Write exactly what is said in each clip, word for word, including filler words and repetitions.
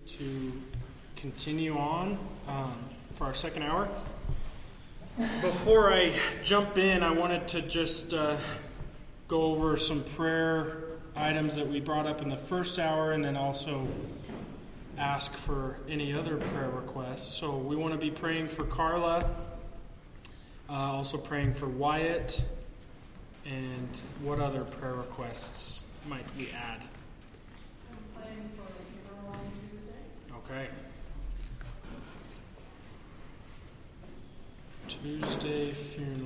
to continue on um, for our second hour. Before I jump in, I wanted to just uh, go over some prayer items that we brought up in the first hour, and then also ask for any other prayer requests. So we want to be praying for Carla, uh, also praying for Wyatt, and what other prayer requests might we add? I'm praying for the funeral on Tuesday. Okay. Tuesday funeral.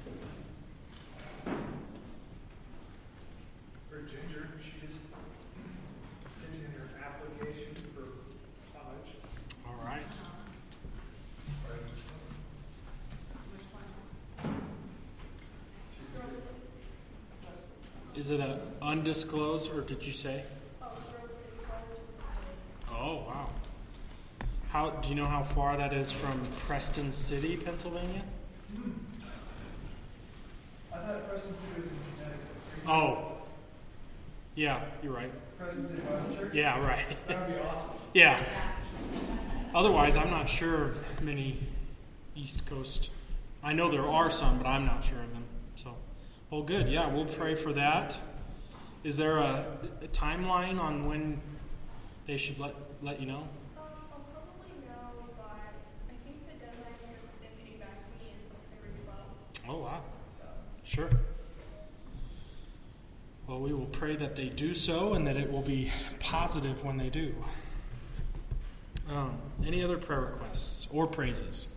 For Ginger, she just sent in her application for college. All right. Sorry, which one? Which one? She's- Is it a undisclosed, or did you say? Oh, Grove City College. Oh, wow. How do you know how far that is from Preston City, Pennsylvania? Hmm. I thought Preston City was in Connecticut. Oh. Yeah, you're right. Preston City Bible Church? Yeah, right. That would be awesome. Yeah. Otherwise, I'm not sure of many East Coast. I know there are some, but I'm not sure of them. So, well, good. Yeah, we'll pray for that. Is there a, a timeline on when they should let let you know? Um, I'll probably know by, I think the deadline for them getting back to me is December twelfth. Oh, wow. So, Sure. Well, we will pray that they do so and that it will be positive when they do. Um, any other prayer requests or praises?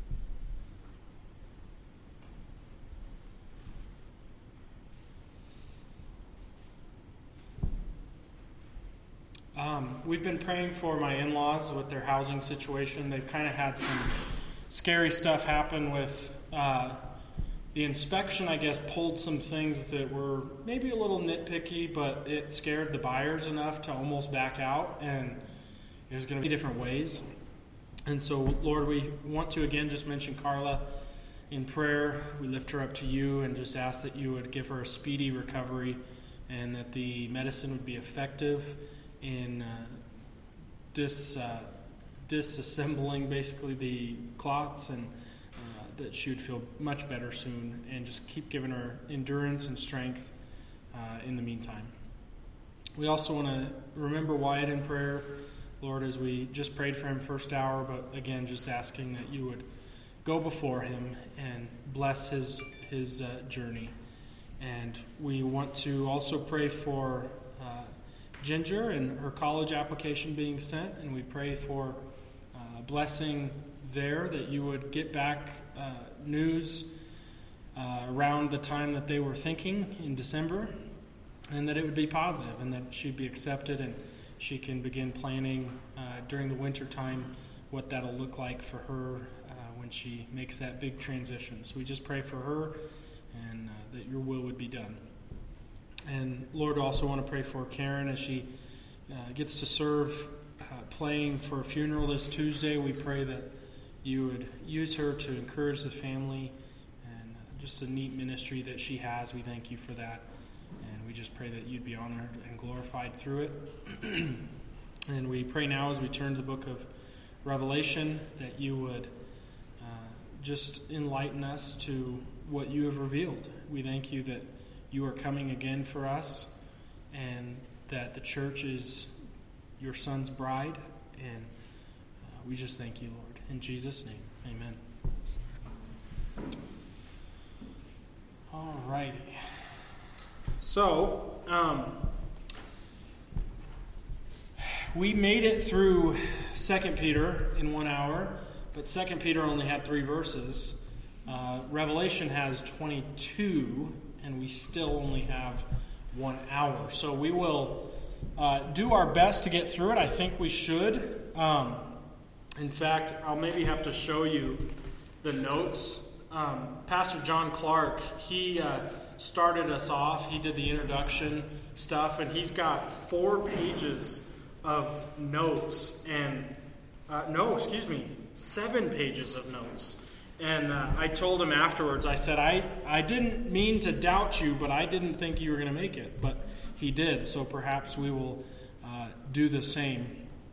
Um, we've been praying for my in-laws with their housing situation. They've kind of had some scary stuff happen with uh, the inspection, I guess, pulled some things that were maybe a little nitpicky, but it scared the buyers enough to almost back out, and it was going to be different ways. And so, Lord, we want to again just mention Carla in prayer. We lift her up to you and just ask that you would give her a speedy recovery and that the medicine would be effective in uh, dis, uh, disassembling basically the clots, and uh, that she would feel much better soon, and just keep giving her endurance and strength uh, in the meantime. We also want to remember Wyatt in prayer, Lord, as we just prayed for him first hour, but again, just asking that you would go before him and bless his, his uh, journey. And we want to also pray for uh, Ginger and her college application being sent, and we pray for uh, blessing there, that you would get back uh, news uh, around the time that they were thinking in December, and that it would be positive, and that she'd be accepted, and she can begin planning uh, during the winter time what that'll look like for her uh, when she makes that big transition. So we just pray for her, and uh, that your will would be done. And Lord, also want to pray for Karen as she uh, gets to serve uh, playing for a funeral this Tuesday. We pray that you would use her to encourage the family, and uh, just a neat ministry that she has. We thank you for that. And we just pray that you'd be honored and glorified through it. And we pray now as we turn to the book of Revelation that you would uh, just enlighten us to what you have revealed. We thank you that you are coming again for us, and that the church is your son's bride. And uh, we just thank you, Lord. In Jesus' name, amen. All righty. So, um, we made it through Second Peter in one hour, but Second Peter only had three verses. Uh, Revelation has twenty-two, and we still only have one hour. So we will uh, do our best to get through it. I think we should. Um, in fact, I'll maybe have to show you the notes. Um, Pastor John Clark, he uh, started us off. He did the introduction stuff, and he's got four pages of notes. And, uh, no, excuse me, seven pages of notes. And uh, I told him afterwards, I said, I, I didn't mean to doubt you, but I didn't think you were going to make it. But he did, so perhaps we will uh, do the same.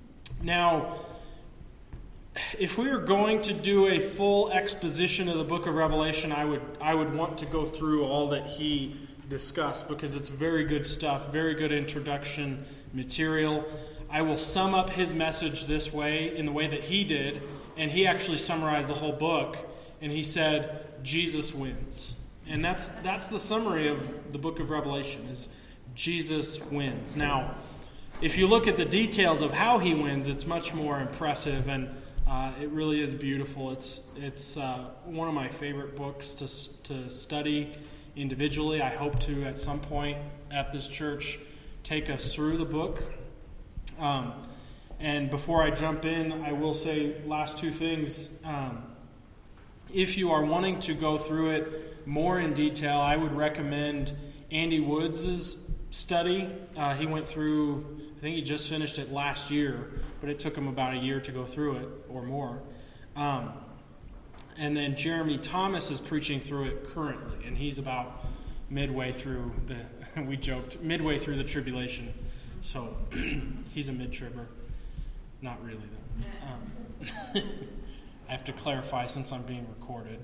Now, if we were going to do a full exposition of the book of Revelation, I would I would want to go through all that he discussed because it's very good stuff, very good introduction material. I will sum up his message this way, in the way that he did, and he actually summarized the whole book, and he said, Jesus wins. And that's that's the summary of the book of Revelation, is Jesus wins. Now, if you look at the details of how he wins, it's much more impressive, and uh, it really is beautiful. It's it's uh, one of my favorite books to to study individually. I hope to, at some point at this church, take us through the book. Um, and before I jump in, I will say last two things. Um, if you are wanting to go through it more in detail, I would recommend Andy Woods' study. Uh, he went through, I think he just finished it last year, but it took him about a year to go through it or more. Um, and then Jeremy Thomas is preaching through it currently, and he's about midway through the, we joked, midway through the tribulation. So he's a mid-tribber. Not really, though. Um, I have to clarify since I'm being recorded.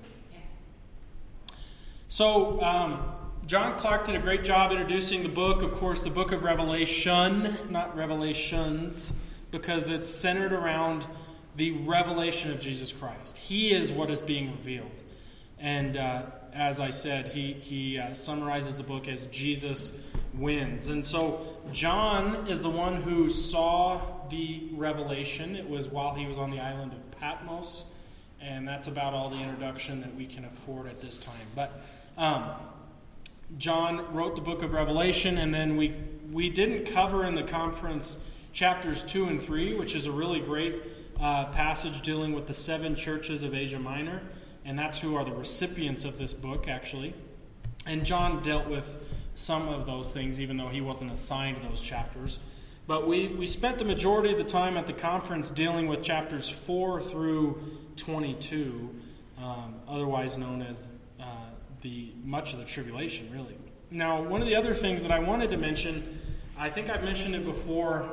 So um, John Clark did a great job introducing the book. Of course, the book of Revelation, not Revelations, because it's centered around the revelation of Jesus Christ. He is what is being revealed. And uh, as I said, he, he uh, summarizes the book as Jesus wins. And so John is the one who saw the revelation. It was while he was on the island of Patmos. And that's about all the introduction that we can afford at this time. But um, John wrote the book of Revelation, and then we we didn't cover in the conference chapters two and three, which is a really great uh, passage dealing with the seven churches of Asia Minor. And that's who are the recipients of this book, actually. And John dealt with some of those things, even though he wasn't assigned those chapters. But we, we spent the majority of the time at the conference dealing with chapters four through twenty-two, um, otherwise known as uh, the much of the tribulation, really. Now, one of the other things that I wanted to mention, I think I've mentioned it before,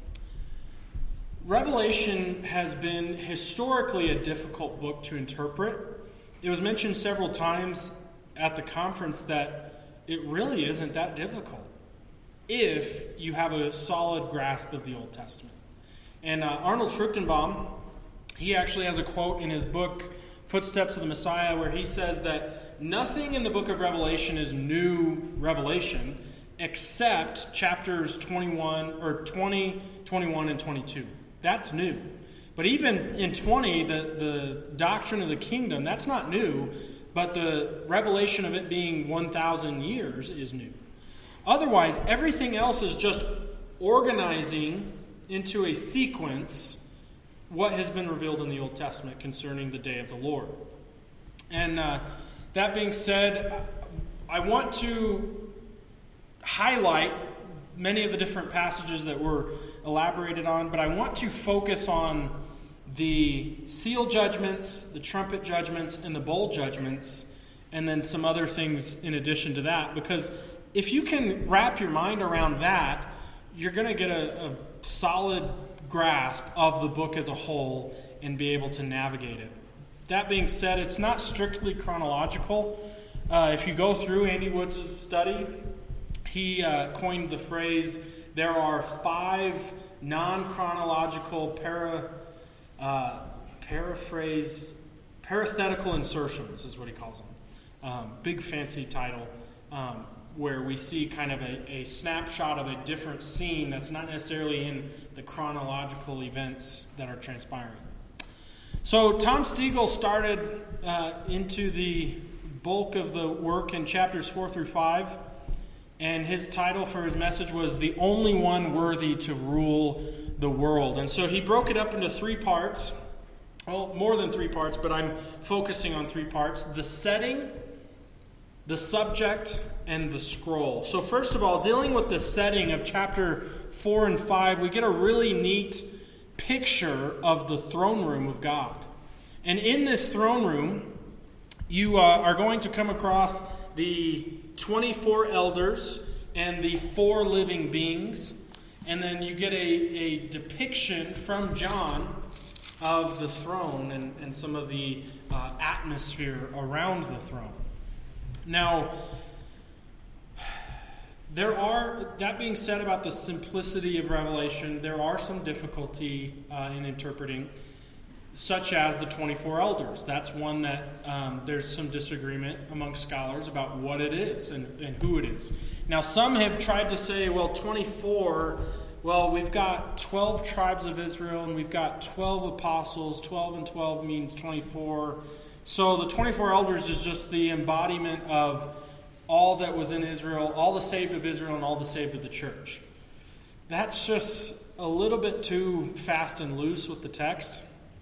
Revelation has been historically a difficult book to interpret. It was mentioned several times at the conference that it really isn't that difficult if you have a solid grasp of the Old Testament. And uh, Arnold Fruchtenbaum, he actually has a quote in his book, Footsteps of the Messiah, where he says that nothing in the book of Revelation is new revelation except chapters twenty-one or twenty, twenty-one, and twenty-two. That's new. But even in twenty, the, the doctrine of the kingdom, that's not new, but the revelation of it being one thousand years is new. Otherwise, everything else is just organizing into a sequence what has been revealed in the Old Testament concerning the day of the Lord. And uh, that being said, I want to highlight many of the different passages that were elaborated on, but I want to focus on the seal judgments, the trumpet judgments, and the bowl judgments, and then some other things in addition to that, because if you can wrap your mind around that, you're going to get a, a solid grasp of the book as a whole and be able to navigate it. That being said, it's not strictly chronological. Uh, if you go through Andy Woods' study, he uh, coined the phrase, there are five non-chronological para, uh, paraphrase, parenthetical insertions is what he calls them. Um, big fancy title, um, where we see kind of a, a snapshot of a different scene that's not necessarily in the chronological events that are transpiring. So Tom Stegall started uh, into the bulk of the work in chapters four through five, and his title for his message was The Only One Worthy to Rule the World. And so he broke it up into three parts. Well, more than three parts, but I'm focusing on three parts. The setting, the subject, and the scroll. So first of all, dealing with the setting of chapter four and five, we get a really neat picture of the throne room of God. And in this throne room, you uh, are going to come across the twenty-four elders and the four living beings. and then you get a, a depiction from John of the throne and, and some of the uh, atmosphere around the throne. Now, there are, that being said about the simplicity of Revelation, there are some difficulty uh, in interpreting, such as the twenty-four elders. That's one that um, there's some disagreement among scholars about what it is and, and who it is. Now, some have tried to say, well, twenty-four, well, we've got twelve tribes of Israel and we've got twelve apostles. twelve and twelve means twenty-four. So the twenty-four elders is just the embodiment of all that was in Israel, all the saved of Israel and all the saved of the church. That's just a little bit too fast and loose with the text.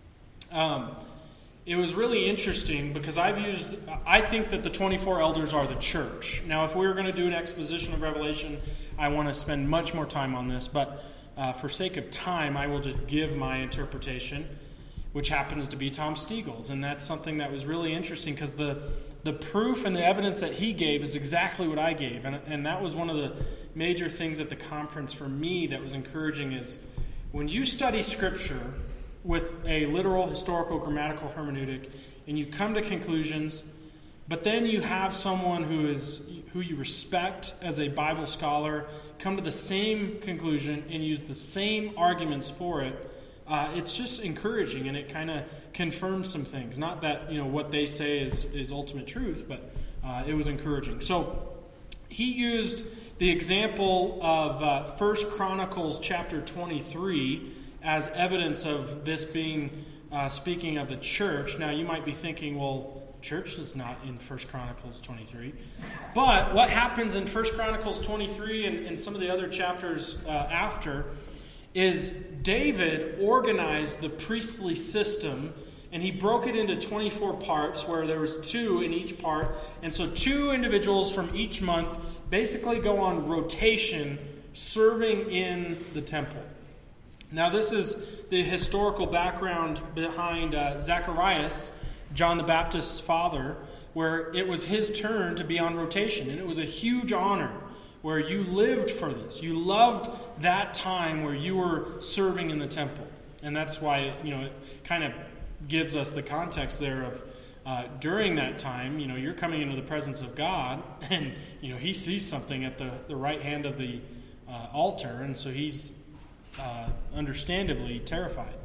Um, it was really interesting because I've used, I think that the twenty-four elders are the church. Now, if we were going to do an exposition of Revelation, I want to spend much more time on this, but uh, for sake of time, I will just give my interpretation, which happens to be Tom Stiegel's. And that's something that was really interesting because the, the proof and the evidence that he gave is exactly what I gave. And, and that was one of the major things at the conference for me that was encouraging is when you study Scripture with a literal, historical, grammatical hermeneutic, and you come to conclusions, but then you have someone who is who you respect as a Bible scholar come to the same conclusion and use the same arguments for it, uh, it's just encouraging, and it kind of confirms some things. Not that, you know, what they say is, is ultimate truth, but uh, it was encouraging. So he used the example of uh, First Chronicles chapter twenty-three as evidence of this being uh, speaking of the church. Now, you might be thinking, well, church is not in First Chronicles twenty-three. But what happens in First Chronicles twenty-three and, and some of the other chapters uh, after is David organized the priestly system, and he broke it into twenty-four parts where there was two in each part. And so two individuals from each month basically go on rotation serving in the temple. Now, this is the historical background behind uh, Zacharias, John the Baptist's father, where it was his turn to be on rotation. And it was a huge honor where you lived for this. You loved that time where you were serving in the temple. And that's why, you know, it kind of gives us the context there of uh, during that time, you know, you're coming into the presence of God, and, you know, he sees something at the, the right hand of the uh, altar, and so he's Uh, understandably terrified.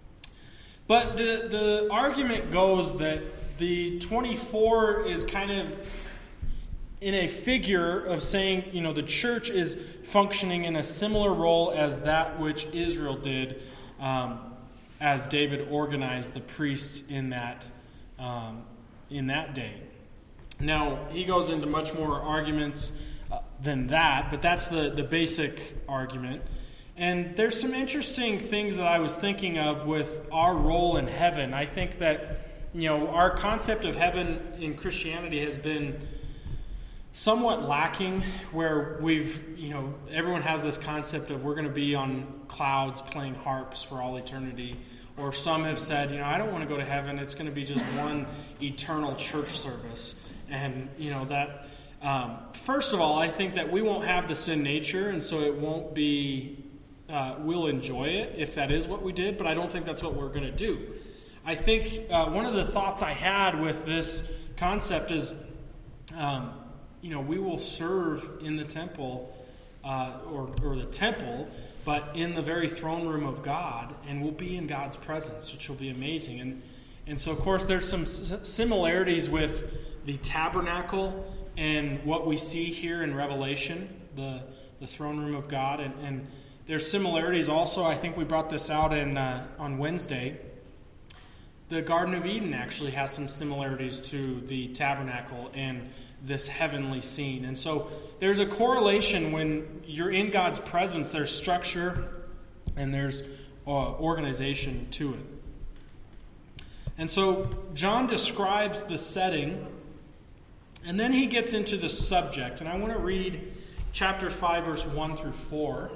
But the, the argument goes that the twenty-four is kind of in a figure of saying, you know, the church is functioning in a similar role as that which Israel did um, as David organized the priests in that um, in that day. Now, he goes into much more arguments uh, than that, but that's the, the basic argument. And there's some interesting things that I was thinking of with our role in heaven. I think that, you know, our concept of heaven in Christianity has been somewhat lacking, where we've, you know, everyone has this concept of we're going to be on clouds playing harps for all eternity. Or some have said, you know, I don't want to go to heaven. It's going to be just one eternal church service. And, you know, that, um, first of all, I think that we won't have the sin nature, and so it won't be... Uh, we'll enjoy it if that is what we did, but I don't think that's what we're going to do. I think uh, one of the thoughts I had with this concept is, um, you know, we will serve in the temple, uh, or, or the temple, but in the very throne room of God, and we'll be in God's presence, which will be amazing. And and so, of course, there's some similarities with the tabernacle and what we see here in Revelation, the the throne room of God, and and there's similarities also. I think we brought this out in uh, on Wednesday. The Garden of Eden actually has some similarities to the tabernacle and this heavenly scene. And so there's a correlation when you're in God's presence. There's structure and there's uh, organization to it. And so John describes the setting, and then he gets into the subject. And I want to read chapter five, verse one through four.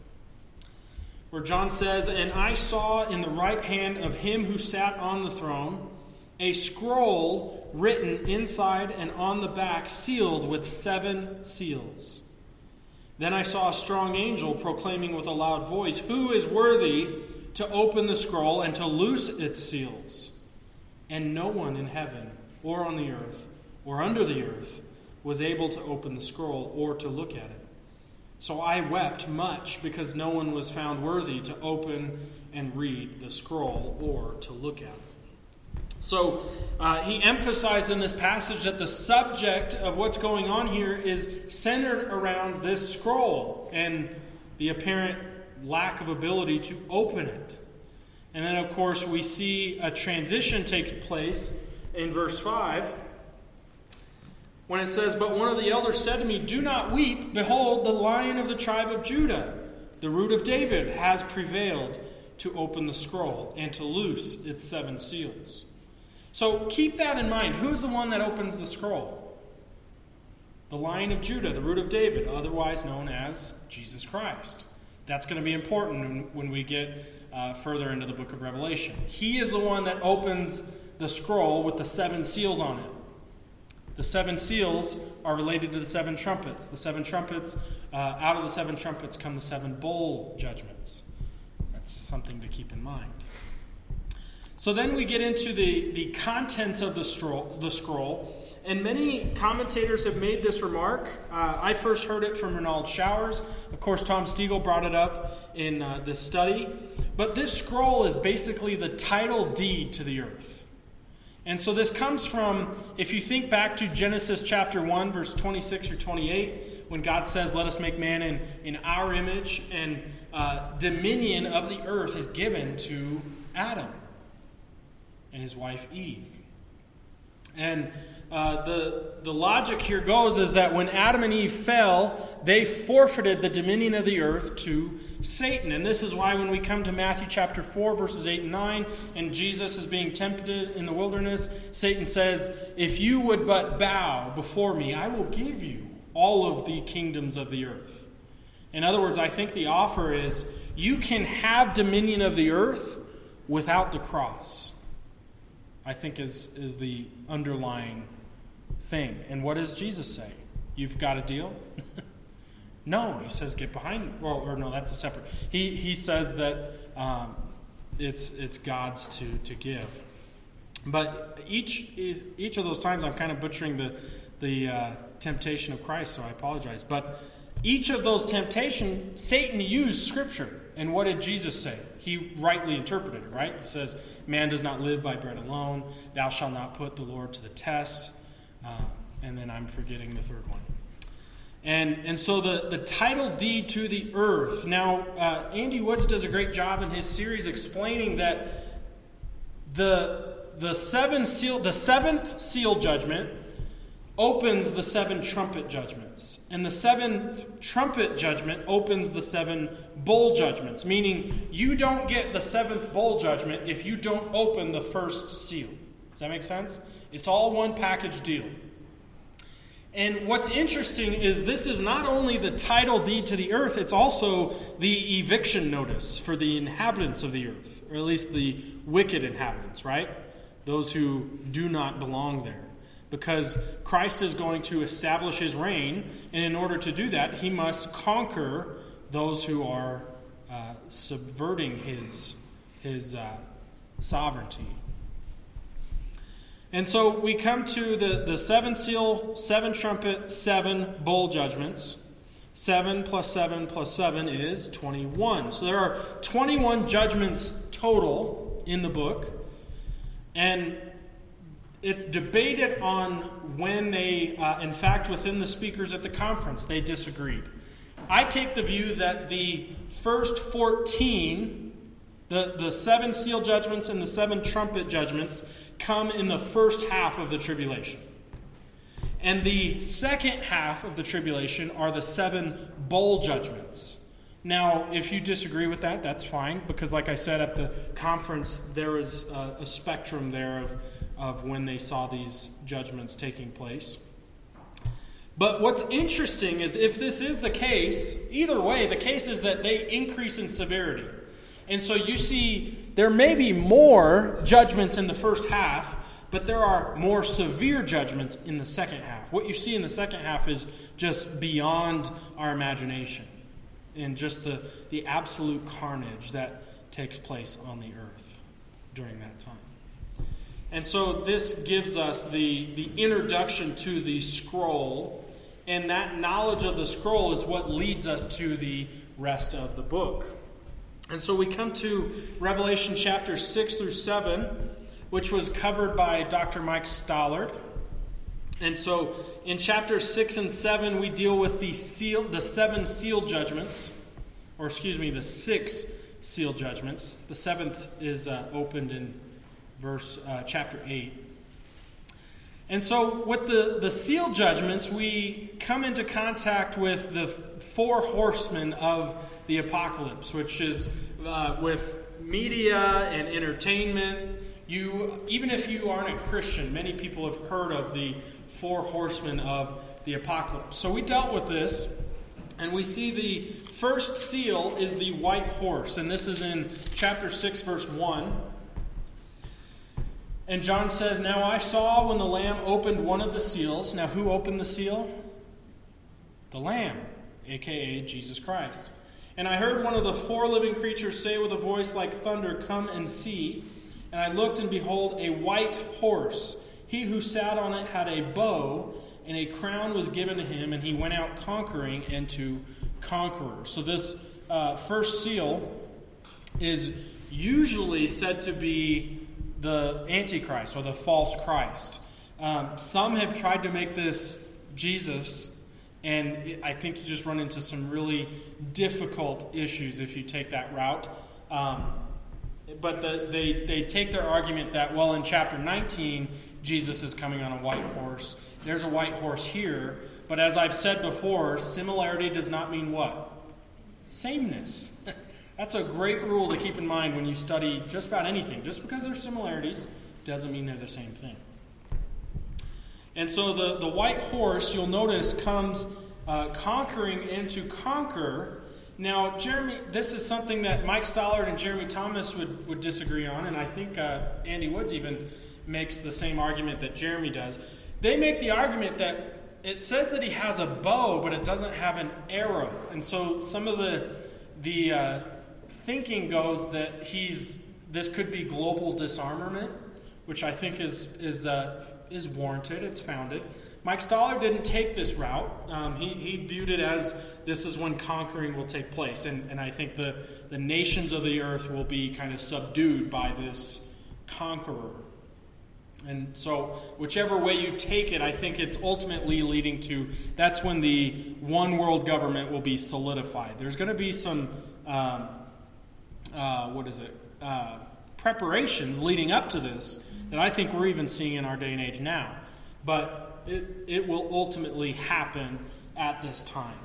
Where John says, "And I saw in the right hand of him who sat on the throne a scroll written inside and on the back, sealed with seven seals. Then I saw a strong angel proclaiming with a loud voice, "Who is worthy to open the scroll and to loose its seals?" And no one in heaven or on the earth or under the earth was able to open the scroll or to look at it. So I wept much because no one was found worthy to open and read the scroll or to look at it. So uh, he emphasized in this passage that the subject of what's going on here is centered around this scroll and the apparent lack of ability to open it. And then, of course, we see a transition takes place in verse five when it says, "But one of the elders said to me, 'Do not weep. Behold, the Lion of the tribe of Judah, the root of David, has prevailed to open the scroll and to loose its seven seals.'" So keep that in mind. Who's the one that opens the scroll? The Lion of Judah, the root of David, otherwise known as Jesus Christ. That's going to be important when we get uh, further into the book of Revelation. He is the one that opens the scroll with the seven seals on it. The seven seals are related to the seven trumpets. The seven trumpets, uh, out of the seven trumpets come the seven bowl judgments. That's something to keep in mind. So then we get into the, the contents of the scroll, the scroll, and many commentators have made this remark. Uh, I first heard it from Ronald Showers. Of course, Tom Stiegel brought it up in uh, this study. But this scroll is basically the title deed to the earth. And so this comes from, if you think back to Genesis chapter one, verse twenty-six or twenty-eight, when God says, "Let us make man in, in our image," and uh, dominion of the earth is given to Adam and his wife Eve. And uh, the, the logic here goes is that when Adam and Eve fell, they forfeited the dominion of the earth to Satan. And this is why when we come to Matthew chapter four, verses eight and nine, and Jesus is being tempted in the wilderness, Satan says, "If you would but bow before me, I will give you all of the kingdoms of the earth." In other words, I think the offer is, you can have dominion of the earth without the cross. I think is, is the underlying thing. And what does Jesus say? You've got a deal? No, he says, get behind. Well, or no, that's a separate. He he says that um, it's it's God's to to give. But each each of those times, I'm kind of butchering the the uh, temptation of Christ, so I apologize. But each of those temptations, Satan used Scripture. And what did Jesus say? He rightly interpreted it, right? He says, "Man does not live by bread alone. Thou shalt not put the Lord to the test." Uh, and then I'm forgetting the third one. And and so the, the title deed to the earth. Now, uh, Andy Woods does a great job in his series explaining that the the seven seal the seventh seal judgment opens the seven trumpet judgments. And the seventh trumpet judgment opens the seven bowl judgments. Meaning, you don't get the seventh bowl judgment if you don't open the first seal. Does that make sense? It's all one package deal. And what's interesting is this is not only the title deed to the earth, it's also the eviction notice for the inhabitants of the earth. Or at least the wicked inhabitants, right? Those who do not belong there. Because Christ is going to establish his reign, and in order to do that, he must conquer those who are uh, subverting his, his uh, sovereignty. And so we come to the, the seven seal, seven trumpet, seven bowl judgments. Seven plus seven plus seven is twenty-one. So there are twenty-one judgments total in the book. And it's debated on when they, uh, in fact, within the speakers at the conference, they disagreed. I take the view that the first fourteen, the, the seven seal judgments and the seven trumpet judgments, come in the first half of the tribulation. And the second half of the tribulation are the seven bowl judgments. Now, if you disagree with that, that's fine, because like I said at the conference, there was a, a spectrum there of of when they saw these judgments taking place. But what's interesting is if this is the case, either way, the case is that they increase in severity. And so you see there may be more judgments in the first half But there are more severe judgments in the second half. What you see in the second half is just beyond our imagination, and just the, the absolute carnage that takes place on the earth during that time. And so this gives us the, the introduction to the scroll, and that knowledge of the scroll is what leads us to the rest of the book. And so we come to Revelation chapter six through seven, which was covered by Doctor Mike Stollard. And so in chapters six and seven, we deal with the seal, the seven seal judgments, or excuse me, the six seal judgments. The seventh is uh, opened in verse uh, chapter eight. And so with the, the seal judgments, we come into contact with the four horsemen of the apocalypse, which is uh, with media and entertainment. You, even if you aren't a Christian, many people have heard of the four horsemen of the apocalypse. So we dealt with this, and we see the first seal is the white horse, and this is in chapter six, verse one. And John says, "Now I saw when the Lamb opened one of the seals." Now who opened the seal? The Lamb, a k a. Jesus Christ. "And I heard one of the four living creatures say with a voice like thunder, 'Come and see.' And I looked, and behold, a white horse. He who sat on it had a bow, and a crown was given to him, and he went out conquering and to conqueror." So this uh, first seal is usually said to be the Antichrist or the false Christ. Um, some have tried to make this Jesus, and it, I think you just run into some really difficult issues if you take that route. Um, but the, they, they take their argument that, well, in chapter nineteen, Jesus is coming on a white horse. There's a white horse here. But as I've said before, similarity does not mean what? Sameness. That's a great rule to keep in mind when you study just about anything. Just because there's similarities doesn't mean they're the same thing. And so the, the white horse, you'll notice, comes uh, conquering and to conquer. Now, Jeremy, this is something that Mike Stollard and Jeremy Thomas would, would disagree on, and I think uh, Andy Woods even makes the same argument that Jeremy does. They make the argument that it says that he has a bow, but it doesn't have an arrow. And so some of the the uh, thinking goes that he's this could be global disarmament, which I think is is uh, is warranted. It's founded. Mike Stollard didn't take this route. Um, he he viewed it as this is when conquering will take place, and and I think the the nations of the earth will be kind of subdued by this conqueror. And so whichever way you take it, I think it's ultimately leading to that's when the one world government will be solidified. There's going to be some um, uh, what is it uh, preparations leading up to this that I think we're even seeing in our day and age now, but it, it will ultimately happen at this time.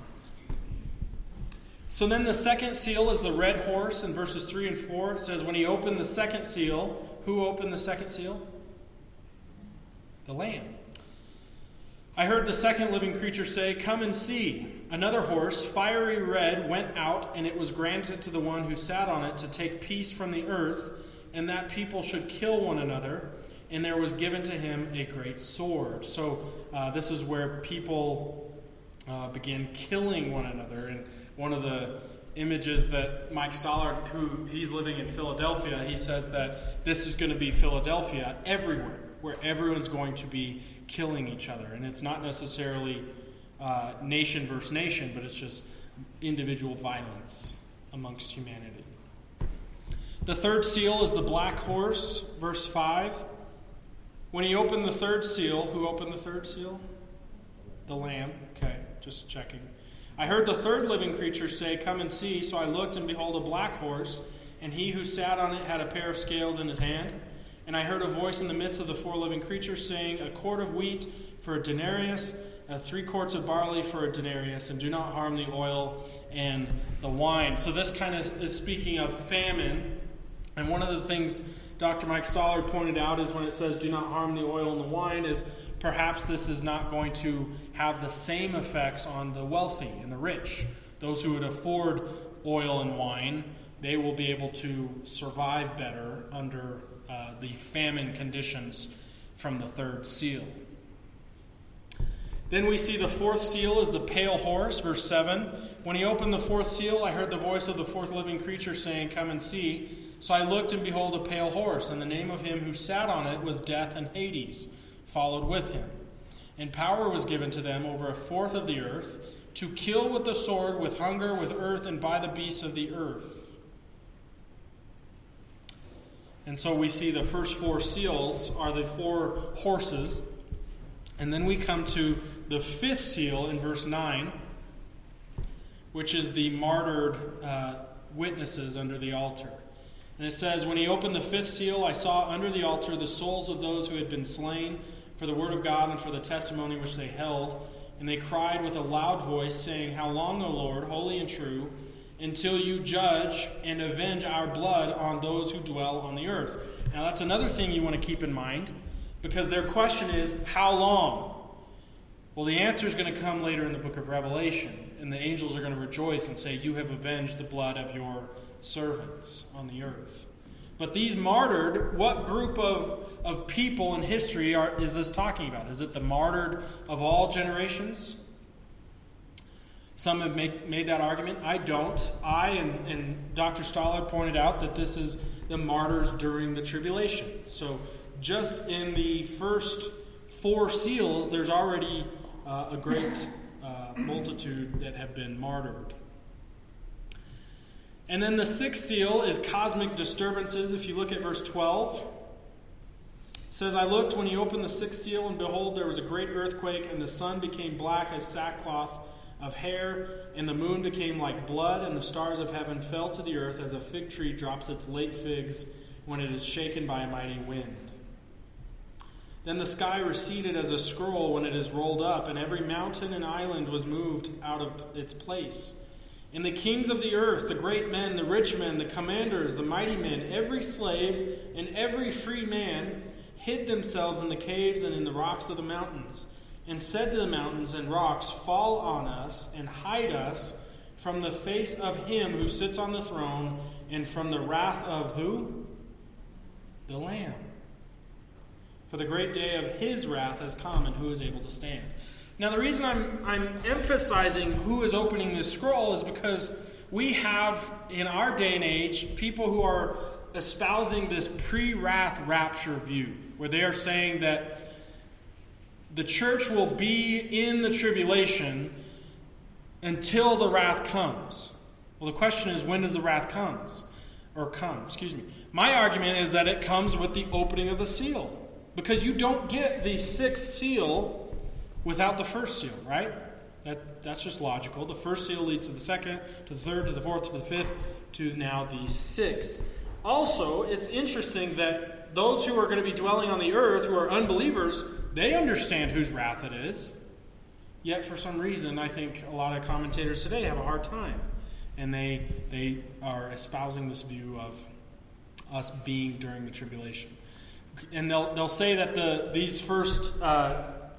So then the second seal is the red horse. In verses three and four, it says, when he opened the second seal, who opened the second seal? The Lamb. I heard the second living creature say, "Come and see." Another horse, fiery red, went out, and it was granted to the one who sat on it to take peace from the earth, and that people should kill one another. And there was given to him a great sword. So uh, this is where people uh, begin killing one another. And one of the images that Mike Stollard, who he's living in Philadelphia, he says that this is going to be Philadelphia everywhere, where everyone's going to be killing each other. And it's not necessarily uh, nation versus nation, but it's just individual violence amongst humanity. The third seal is the black horse, verse five. When he opened the third seal, who opened the third seal? The Lamb. Okay, just checking. I heard the third living creature say, "Come and see." So I looked, and behold, a black horse, and he who sat on it had a pair of scales in his hand. And I heard a voice in the midst of the four living creatures saying, "A quart of wheat for a denarius, uh, three quarts of barley for a denarius, and do not harm the oil and the wine." So this kind of is speaking of famine. And one of the things Doctor Mike Stollard pointed out is when it says, "Do not harm the oil and the wine," is perhaps this is not going to have the same effects on the wealthy and the rich. Those who would afford oil and wine, they will be able to survive better under Uh, the famine conditions from the third seal. Then we see the fourth seal is the pale horse, verse seven. When he opened the fourth seal, I heard the voice of the fourth living creature saying, "Come and see." So I looked, and behold, a pale horse, and the name of him who sat on it was Death, and Hades followed with him. And power was given to them over a fourth of the earth, to kill with the sword, with hunger, with earth, and by the beasts of the earth. And so we see the first four seals are the four horses. And then we come to the fifth seal in verse nine, which is the martyred uh, witnesses under the altar. And it says, when he opened the fifth seal, I saw under the altar the souls of those who had been slain for the word of God and for the testimony which they held. And they cried with a loud voice, saying, How long, O Lord, holy and true, until you judge and avenge our blood on those who dwell on the earth? Now that's another thing you want to keep in mind, because their question is, how long? Well, the answer is going to come later in the book of Revelation, and the angels are going to rejoice and say, you have avenged the blood of your servants on the earth. But these martyred, what group of, of people in history are, is this talking about? Is it the martyred of all generations? Some have make, made that argument. I don't. I and, and Doctor Stoller pointed out that this is the martyrs during the tribulation. So just in the first four seals, there's already uh, a great uh, multitude that have been martyred. And then the sixth seal is cosmic disturbances. If you look at verse twelve, it says, I looked when he opened the sixth seal, and behold, there was a great earthquake, and the sun became black as sackcloth of hair, and the moon became like blood, and the stars of heaven fell to the earth as a fig tree drops its late figs when it is shaken by a mighty wind. Then the sky receded as a scroll when it is rolled up, and every mountain and island was moved out of its place. And the kings of the earth, the great men, the rich men, the commanders, the mighty men, every slave and every free man hid themselves in the caves and in the rocks of the mountains, and said to the mountains and rocks, Fall on us and hide us from the face of him who sits on the throne and from the wrath of who? The Lamb. For the great day of his wrath has come, and who is able to stand? Now, the reason I'm, I'm emphasizing who is opening this scroll is because we have, in our day and age, people who are espousing this pre-wrath rapture view, where they are saying that the church will be in the tribulation until the wrath comes. Well, the question is, when does the wrath comes? Or come, excuse me. My argument is that it comes with the opening of the seal. Because you don't get the sixth seal without the first seal, right? That, that's just logical. The first seal leads to the second, to the third, to the fourth, to the fifth, to now the sixth. Also, it's interesting that those who are going to be dwelling on the earth, who are unbelievers, they understand whose wrath it is. Yet, for some reason, I think a lot of commentators today have a hard time. And they, they are espousing this view of us being during the tribulation. And they'll they'll say that the these first uh,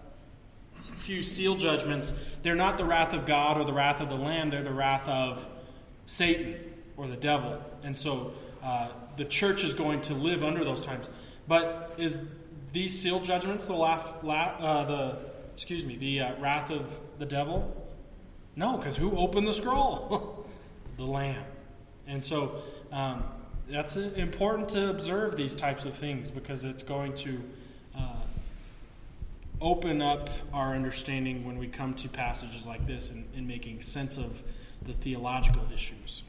few seal judgments, they're not the wrath of God or the wrath of the Lamb, they're the wrath of Satan or the devil. And so uh, the church is going to live under those times. But is these seal judgments the laugh, la, uh, the excuse me the uh, wrath of the devil? No, because who opened the scroll? The Lamb. And so um, that's important to observe these types of things, because it's going to uh, open up our understanding when we come to passages like this and, and making sense of the theological issues.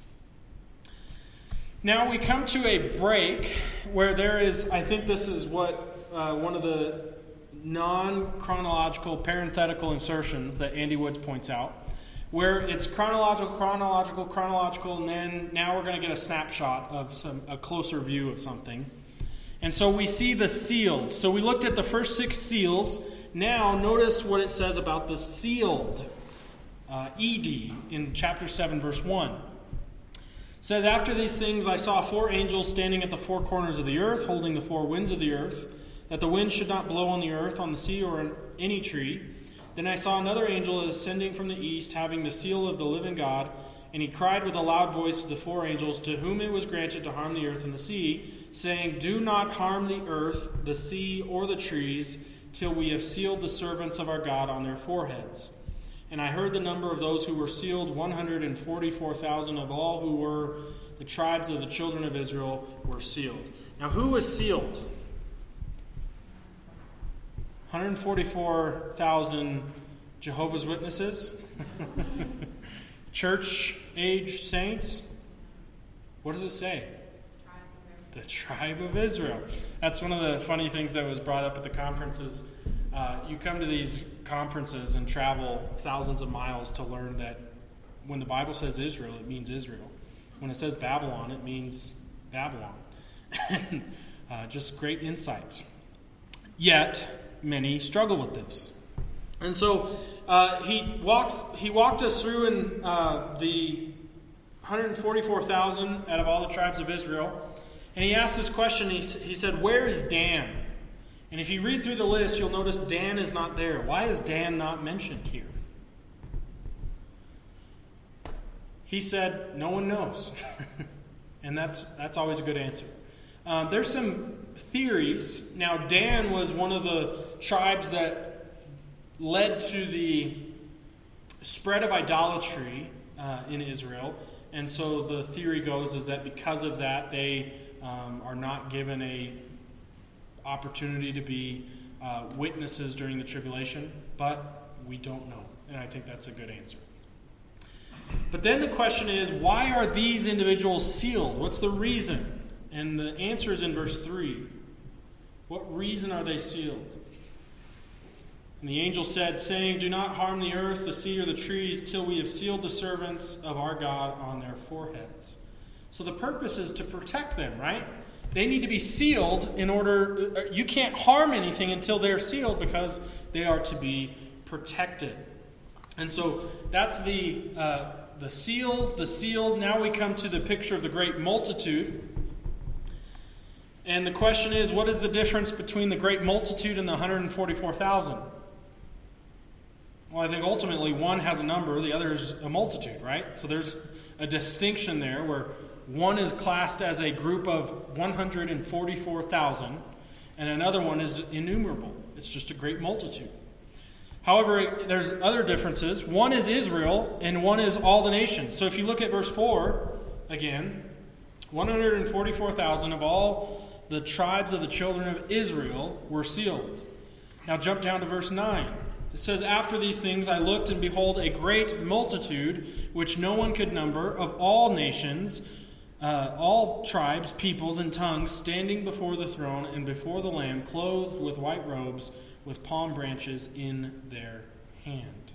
Now we come to a break where there is, I think this is what uh, one of the non-chronological parenthetical insertions that Andy Woods points out, where it's chronological, chronological, chronological, and then now we're going to get a snapshot of some a closer view of something. And so we see the sealed. So we looked at the first six seals. Now notice what it says about the sealed. Uh, E D in chapter seven, verse one. It says, After these things I saw four angels standing at the four corners of the earth, holding the four winds of the earth, that the wind should not blow on the earth, on the sea, or on any tree. Then I saw another angel ascending from the east, having the seal of the living God, And he cried with a loud voice to the four angels to whom it was granted to harm the earth and the sea, saying, Do not harm the earth, the sea, or the trees, till we have sealed the servants of our God on their foreheads. And I heard the number of those who were sealed, one hundred forty-four thousand of all who were the tribes of the children of Israel were sealed. Now, who was sealed? one hundred forty-four thousand Jehovah's Witnesses? Church-age saints? What does it say? The tribe of Israel. That's one of the funny things that was brought up at the conferences. Uh, you come to these conferences and travel thousands of miles to learn that when the Bible says Israel, it means Israel. When it says Babylon, it means Babylon. uh, just great insights. Yet, many struggle with this. And so uh, he walks. He walked us through in uh, the one hundred forty-four thousand out of all the tribes of Israel. And he asked this question. He, he said, where is Dan? And if you read through the list, you'll notice Dan is not there. Why is Dan not mentioned here? He said, no one knows. And that's that's always a good answer. Um, there's some theories. Now, Dan was one of the tribes that led to the spread of idolatry uh, in Israel. And so the theory goes is that because of that, they um, are not given a opportunity to be uh, witnesses during the tribulation. But we don't know. And I think that's a good answer. But then the question is, why are these individuals sealed? What's the reason? And the answer is in verse three. What reason are they sealed? And the angel said, saying, Do not harm the earth, the sea, or the trees, till we have sealed the servants of our God on their foreheads. So the purpose is to protect them, right? They need to be sealed in order... You can't harm anything until they're sealed because they are to be protected. And so that's the uh, the seals, the sealed. Now we come to the picture of the great multitude. And the question is, what is the difference between the great multitude and the one hundred forty-four thousand? Well, I think ultimately one has a number, the other is a multitude, right? So there's a distinction there where one is classed as a group of one hundred forty-four thousand and another one is innumerable. It's just a great multitude. However, there's other differences. One is Israel and one is all the nations. So if you look at verse four, again, one hundred forty-four thousand of all the tribes of the children of Israel were sealed. Now jump down to verse nine. It says, After these things I looked, and behold, a great multitude, which no one could number, of all nations, uh, all tribes, peoples, and tongues, standing before the throne and before the Lamb, clothed with white robes, with palm branches in their hand.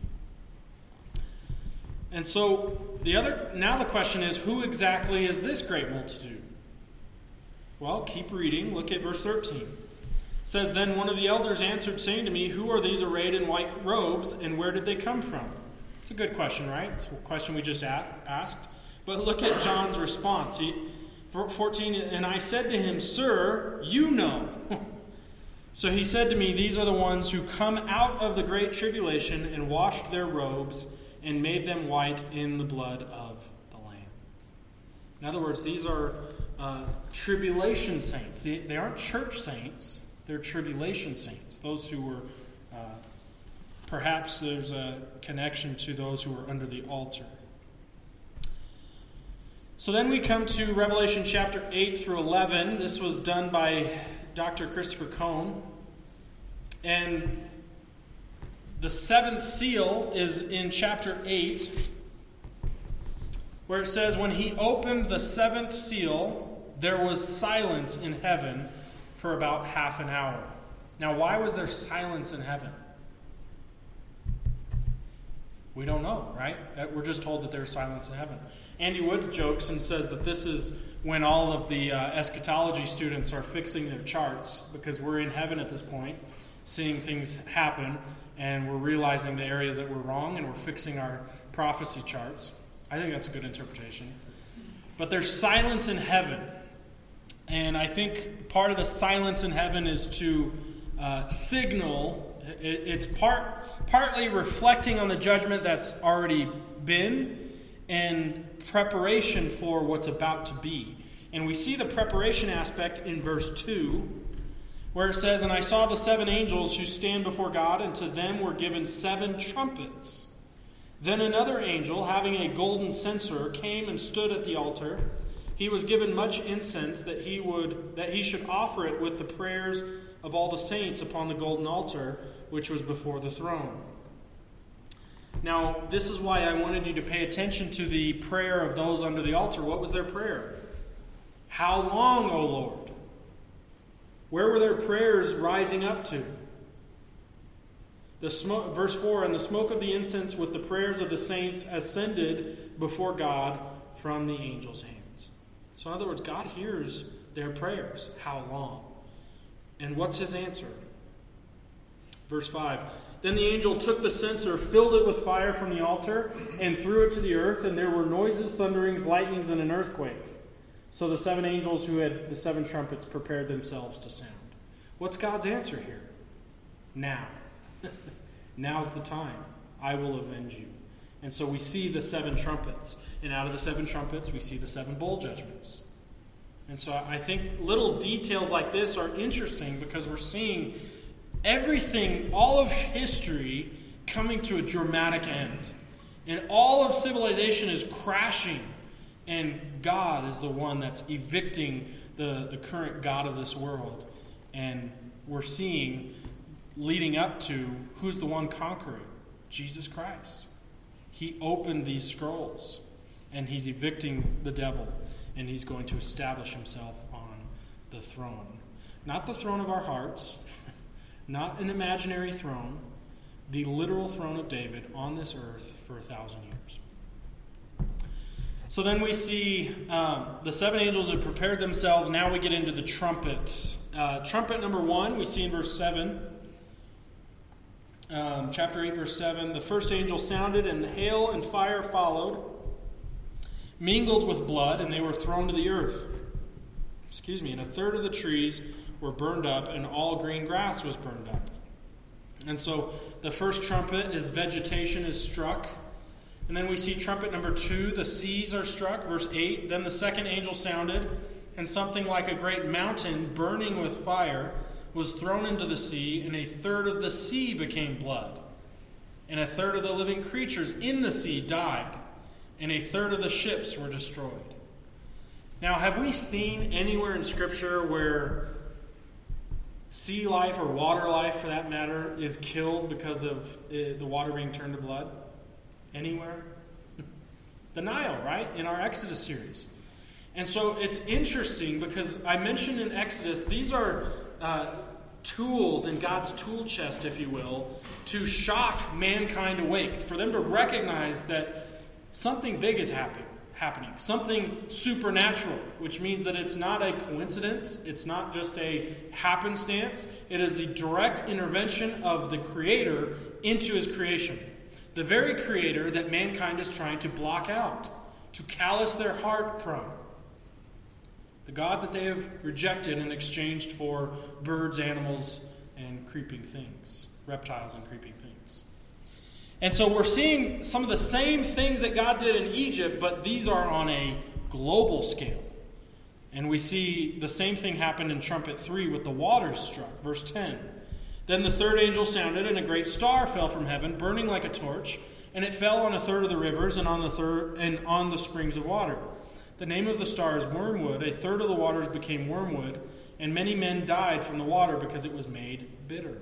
And so the other now the question is, who exactly is this great multitude? Well, keep reading. Look at verse thirteen. It says, Then one of the elders answered, saying to me, Who are these arrayed in white robes, and where did they come from? It's a good question, right? It's a question we just asked. But look at John's response. He, fourteen, and I said to him, Sir, you know. So he said to me, These are the ones who come out of the great tribulation and washed their robes and made them white in the blood of the Lamb. In other words, these are uh, tribulation saints. They, they aren't church saints. They're tribulation saints. Those who were, uh, perhaps there's a connection to those who were under the altar. So then we come to Revelation chapter eight through eleven. This was done by Doctor Christopher Cone. And the seventh seal is in chapter eight, where it says, When he opened the seventh seal, there was silence in heaven for about half an hour. Now, why was there silence in heaven? We don't know, right? We're just told that there's silence in heaven. Andy Woods jokes and says that this is when all of the uh, eschatology students are fixing their charts, because we're in heaven at this point, seeing things happen, and we're realizing the areas that we're wrong, and we're fixing our prophecy charts. I think that's a good interpretation. But there's silence in heaven. And I think part of the silence in heaven is to uh, signal, it, it's part partly reflecting on the judgment that's already been, and preparation for what's about to be. And we see the preparation aspect in verse two, where it says, "And I saw the seven angels who stand before God, and to them were given seven trumpets. Then another angel, having a golden censer, came and stood at the altar. He was given much incense that he would that he should offer it with the prayers of all the saints upon the golden altar, which was before the throne." Now, this is why I wanted you to pay attention to the prayer of those under the altar. What was their prayer? How long, O Lord? Where were their prayers rising up to? The smoke, verse four, "And the smoke of the incense with the prayers of the saints ascended before God from the angel's hands." So in other words, God hears their prayers. How long? And what's his answer? Verse five, "Then the angel took the censer, filled it with fire from the altar, and threw it to the earth, and there were noises, thunderings, lightnings, and an earthquake. So the seven angels who had the seven trumpets prepared themselves to sound." What's God's answer here? Now. Now's the time. I will avenge you. And so we see the seven trumpets. And out of the seven trumpets, we see the seven bowl judgments. And so I think little details like this are interesting because we're seeing everything, all of history, coming to a dramatic end. And all of civilization is crashing. And God is the one that's evicting the, the current God of this world. And we're seeing, leading up to, who's the one conquering? Jesus Christ. He opened these scrolls. And he's evicting the devil. And he's going to establish himself on the throne. Not the throne of our hearts. Not an imaginary throne. The literal throne of David on this earth for a thousand years. So then we see um, the seven angels have prepared themselves. Now we get into the trumpet. Uh, trumpet number one, we see in verse seven. Um, chapter eight, verse seven. "The first angel sounded, and the hail and fire followed, mingled with blood, and they were thrown to the earth." Excuse me. "And a third of the trees were burned up, and all green grass was burned up." And so the first trumpet is vegetation is struck. And then we see trumpet number two, the seas are struck, verse eight. "Then the second angel sounded, and something like a great mountain burning with fire was thrown into the sea, and a third of the sea became blood. And a third of the living creatures in the sea died, and a third of the ships were destroyed." Now, have we seen anywhere in Scripture where sea life, or water life for that matter, is killed because of the water being turned to blood? Anywhere? The Nile, right? In our Exodus series. And so it's interesting because I mentioned in Exodus, these are uh, tools in God's tool chest, if you will, to shock mankind awake, for them to recognize that something big is happening, happening, something supernatural, which means that it's not a coincidence, it's not just a happenstance, it is the direct intervention of the Creator into his creation. The very Creator that mankind is trying to block out, to callous their heart from. The God that they have rejected and exchanged for birds, animals, and creeping things. Reptiles and creeping things. And so we're seeing some of the same things that God did in Egypt, but these are on a global scale. And we see the same thing happen in trumpet three with the waters struck. Verse ten. "Then the third angel sounded, and a great star fell from heaven, burning like a torch, and it fell on a third of the rivers and on the third and on the springs of water. The name of the star is wormwood. A third of the waters became wormwood, and many men died from the water because it was made bitter."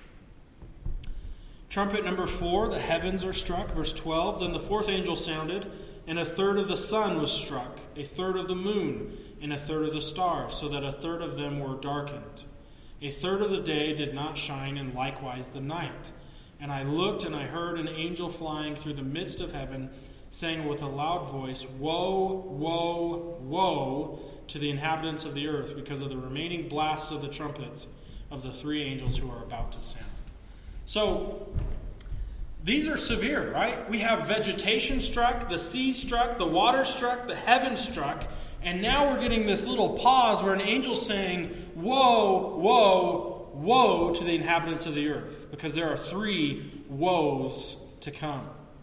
Trumpet number four, the heavens are struck. Verse twelve, "Then the fourth angel sounded, and a third of the sun was struck, a third of the moon, and a third of the stars, so that a third of them were darkened. A third of the day did not shine, and likewise the night. And I looked, and I heard an angel flying through the midst of heaven, saying with a loud voice, Woe, woe, woe to the inhabitants of the earth, because of the remaining blasts of the trumpets of the three angels who are about to sound." So, these are severe, right? We have vegetation struck, the sea struck, the water struck, the heavens struck, and now we're getting this little pause where an angel's saying, Woe, woe, woe to the inhabitants of the earth, because there are three woes to come.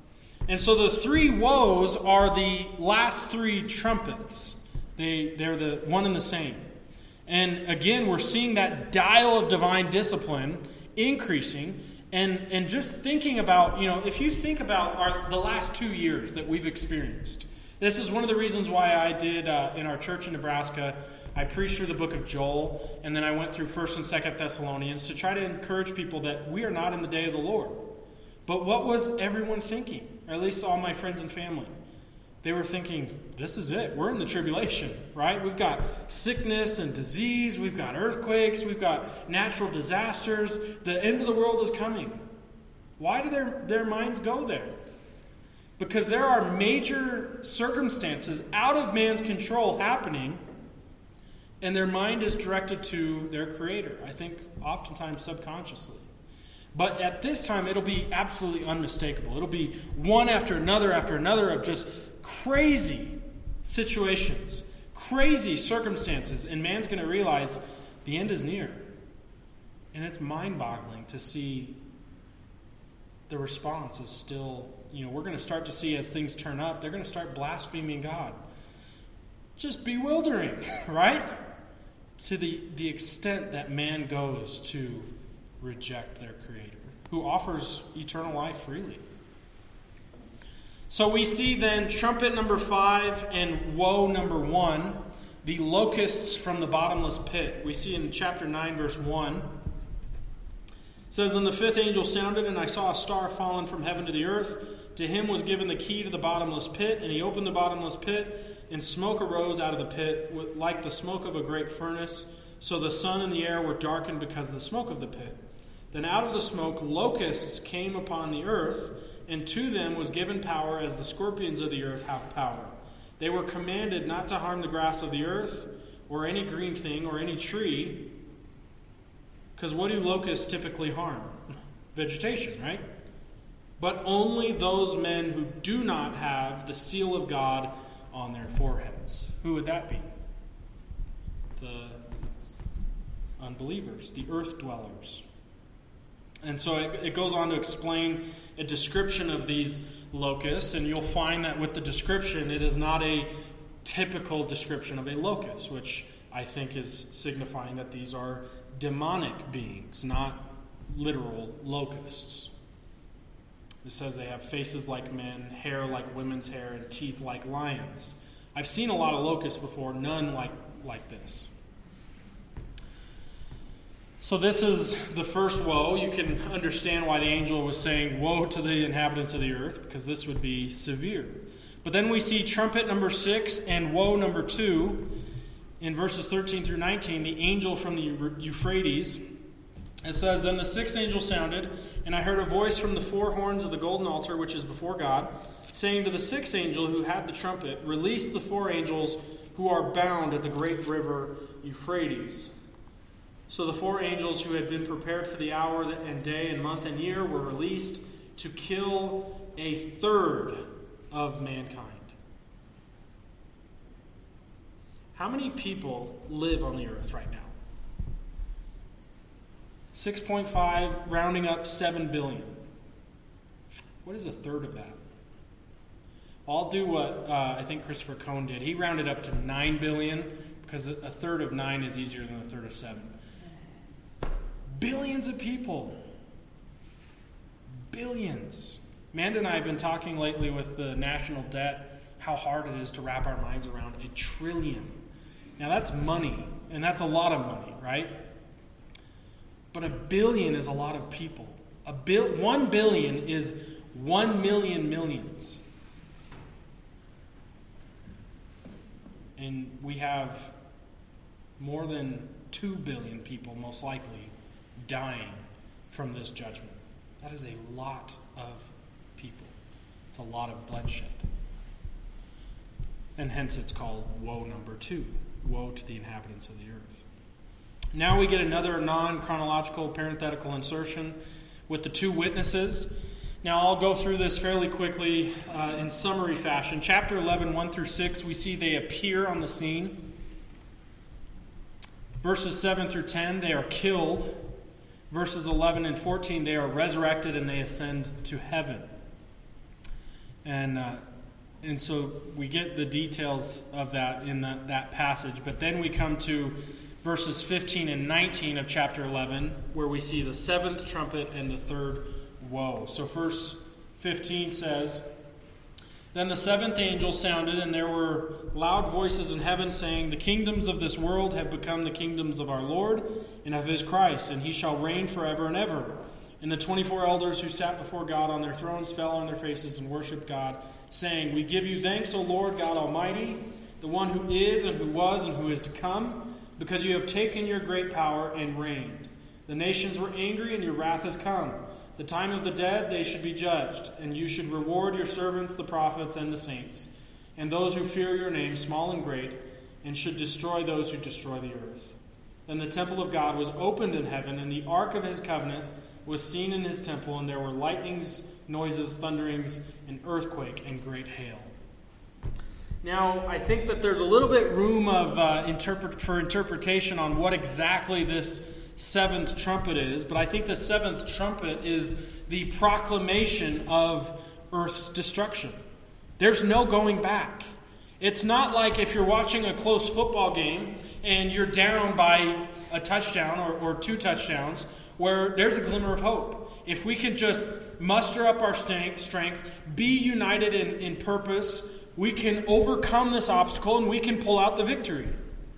And so the three woes are the last three trumpets. They, they're the one and the same. And again, we're seeing that dial of divine discipline increasing. And, and just thinking about, you know, if you think about our, the last two years that we've experienced, this is one of the reasons why I did uh, in our church in Nebraska, I preached through the book of Joel, and then I went through first and second Thessalonians to try to encourage people that we are not in the day of the Lord. But what was everyone thinking? Or at least all my friends and family. They were thinking, this is it. We're in the tribulation, right? We've got sickness and disease. We've got earthquakes. We've got natural disasters. The end of the world is coming. Why do their, their minds go there? Because there are major circumstances out of man's control happening, and their mind is directed to their Creator, I think oftentimes subconsciously. But at this time, it'll be absolutely unmistakable. It'll be one after another after another of just crazy situations, crazy circumstances, and man's going to realize the end is near. And it's mind-boggling to see the response is still, you know, we're going to start to see as things turn up, they're going to start blaspheming God. Just bewildering, right? To the, the extent that man goes to reject their Creator, who offers eternal life freely. So we see then trumpet number five and woe number one, the locusts from the bottomless pit. We see in chapter nine, verse one. It says, "And the fifth angel sounded, and I saw a star fallen from heaven to the earth. To him was given the key to the bottomless pit, and he opened the bottomless pit, and smoke arose out of the pit, like the smoke of a great furnace. So the sun and the air were darkened because of the smoke of the pit. Then out of the smoke locusts came upon the earth, and to them was given power as the scorpions of the earth have power. They were commanded not to harm the grass of the earth, or any green thing, or any tree." Because what do locusts typically harm? Vegetation, right? "But only those men who do not have the seal of God on their foreheads." Who would that be? The unbelievers, the earth dwellers. And so it, it goes on to explain a description of these locusts, and you'll find that with the description, it is not a typical description of a locust, which I think is signifying that these are demonic beings, not literal locusts. It says they have faces like men, hair like women's hair, and teeth like lions. I've seen a lot of locusts before, none like, like this. So this is the first woe. You can understand why the angel was saying, "Woe to the inhabitants of the earth," because this would be severe. But then we see trumpet number six and woe number two in verses thirteen through nineteen, the angel from the Euphrates. It says, "Then the sixth angel sounded, and I heard a voice from the four horns of the golden altar, which is before God, saying to the sixth angel who had the trumpet, 'Release the four angels who are bound at the great river Euphrates.' So the four angels who had been prepared for the hour and day and month and year were released to kill a third of mankind." How many people live on the earth right now? six point five, rounding up seven billion. What is a third of that? I'll do what uh, I think Christopher Cohn did. He rounded up to nine billion because a third of nine is easier than a third of seven. Billions of people. Billions. Amanda and I have been talking lately with the national debt, how hard it is to wrap our minds around a trillion. Now that's money, and that's a lot of money, right? But a billion is a lot of people. A bil- one billion is one million millions. And we have more than two billion people, most likely, dying from this judgment. That is a lot of people. It's a lot of bloodshed. And hence it's called woe number two. Woe to the inhabitants of the earth. Now we get another non-chronological parenthetical insertion with the two witnesses. Now I'll go through this fairly quickly uh, in summary fashion. Chapter eleven, one through six, we see they appear on the scene. Verses seven through ten, they are killed. Verses eleven and fourteen, they are resurrected and they ascend to heaven. And uh, and so we get the details of that in the, that passage. But then we come to verses fifteen and nineteen of chapter eleven, where we see the seventh trumpet and the third woe. So verse fifteen says, "Then the seventh angel sounded, and there were loud voices in heaven saying, 'The kingdoms of this world have become the kingdoms of our Lord and of his Christ, and he shall reign forever and ever.' And the twenty-four elders who sat before God on their thrones fell on their faces and worshipped God, saying, 'We give you thanks, O Lord God Almighty, the one who is and who was and who is to come, because you have taken your great power and reigned. The nations were angry, and your wrath has come. The time of the dead they should be judged, and you should reward your servants, the prophets and the saints, and those who fear your name, small and great, and should destroy those who destroy the earth.' Then the temple of God was opened in heaven, and the ark of his covenant was seen in his temple, and there were lightnings, noises, thunderings, an earthquake, and great hail." Now, I think that there's a little bit room of uh, interpret for interpretation on what exactly this seventh trumpet is, but I think the seventh trumpet is the proclamation of earth's destruction. There's no going back. It's not like if you're watching a close football game and you're down by a touchdown or, or two touchdowns, where there's a glimmer of hope. If we can just muster up our strength, be united in, in purpose, we can overcome this obstacle and we can pull out the victory.